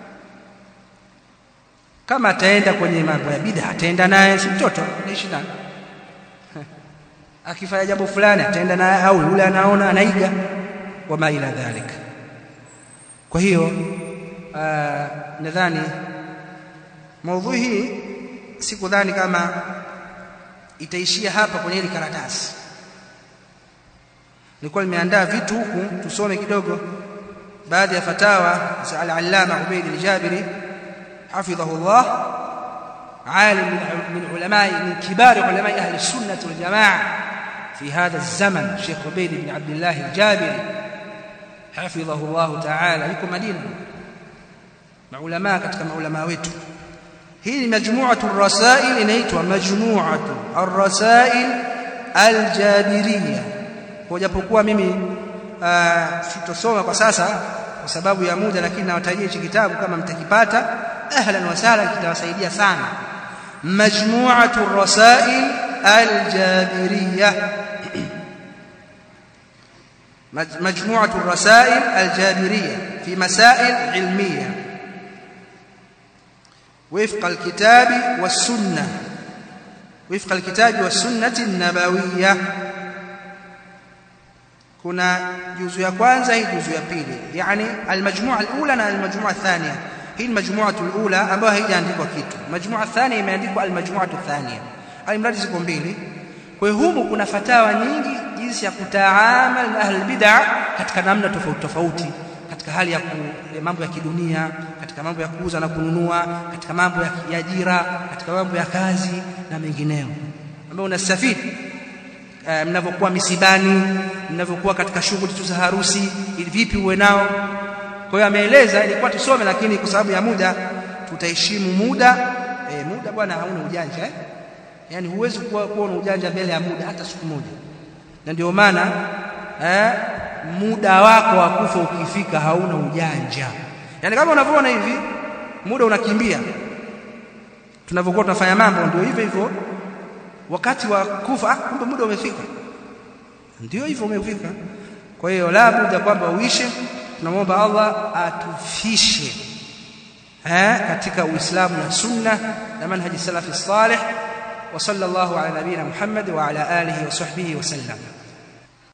Kama ataenda kwenye mambo ya bid'a, ataenda naye, si mtoto anaishi naye. Akifanya jambo fulani ataenda naye, au yule anaona anaiga, wama ila dhalik. Kwa hiyo nadhani maudhui hii sikudhani kama itaishia hapa kwenye hili karatasi. Nilikuwa nimeandaa vitu huku tusome kidogo baadhi ya fatawa za al-Allama Ubayd al-Jabiri hafidhahullah, عالم من كبار علماء أهل السنة والجماعة في هذا الزمن، الشيخ عبيد بن عبد الله الجابري حفظه الله تعالى، يكون مدينة مع علماء كما علماء wetu. Hii majmu'atu ar-rasail inaitwa majmu'atu ar-rasail al-jabiriyya. Kwa japokuwa mimi sitosoma kwa sasa kwa sababu ya muda, lakini nawatajia hichi kitabu kama mtakipata ahlan wa sahlan, kitawasaidia sana. Majmu'atu ar-rasail al-jabiriyya. مجموعة الرسائل الجابرية في مسائل علمية وفق الكتاب والسنة، وفق الكتاب والسنة النبوية. كنا جزء ya kwanza, hii juzuu ya pili, yani almajmua alula na almajmua athania. Hii almajmua alula ambayo haijaandikwa kitu, majmua athania imeandikwa almajmua athania, alimradi ziko mbili. Kwa hiyo humu kuna fatawa nyingi jinsi ya kutaamal na ahlul bid'ah katika namna tofauti tofauti, katika hali ya mambo ya kidunia, katika mambo ya kuuza na kununua, katika mambo ya ajira, katika mambo ya kazi na mengineyo, ambayo unastafidi mnapokuwa misibani, mnapokuwa katika shughuli za harusi, ili vipi uwe nao. Kwa hiyo ameeleza, ilikuwa tusome, lakini kwa sababu ya muda tutaheshimu muda. Muda bwana hauna ujanja yani huwezi kuwa na ujanja mbele ya muda hata siku moja. Na ndio maana muda wako wa kufa ukifika hauna ujanja. Yani kama unavyoona hivi muda unakimbia, tunavyokuwa tunafanya mambo ndio hivyo hivyo, wakati wa kufa kumbe muda umefika, ndio hivyo umefika. Kwa hiyo la budda kwamba uishe. Tunamwomba Allah atufishe katika Uislamu na sunna na manhaji salafi salih. وصلى الله على نبينا محمد وعلى آله وصحبه وسلم.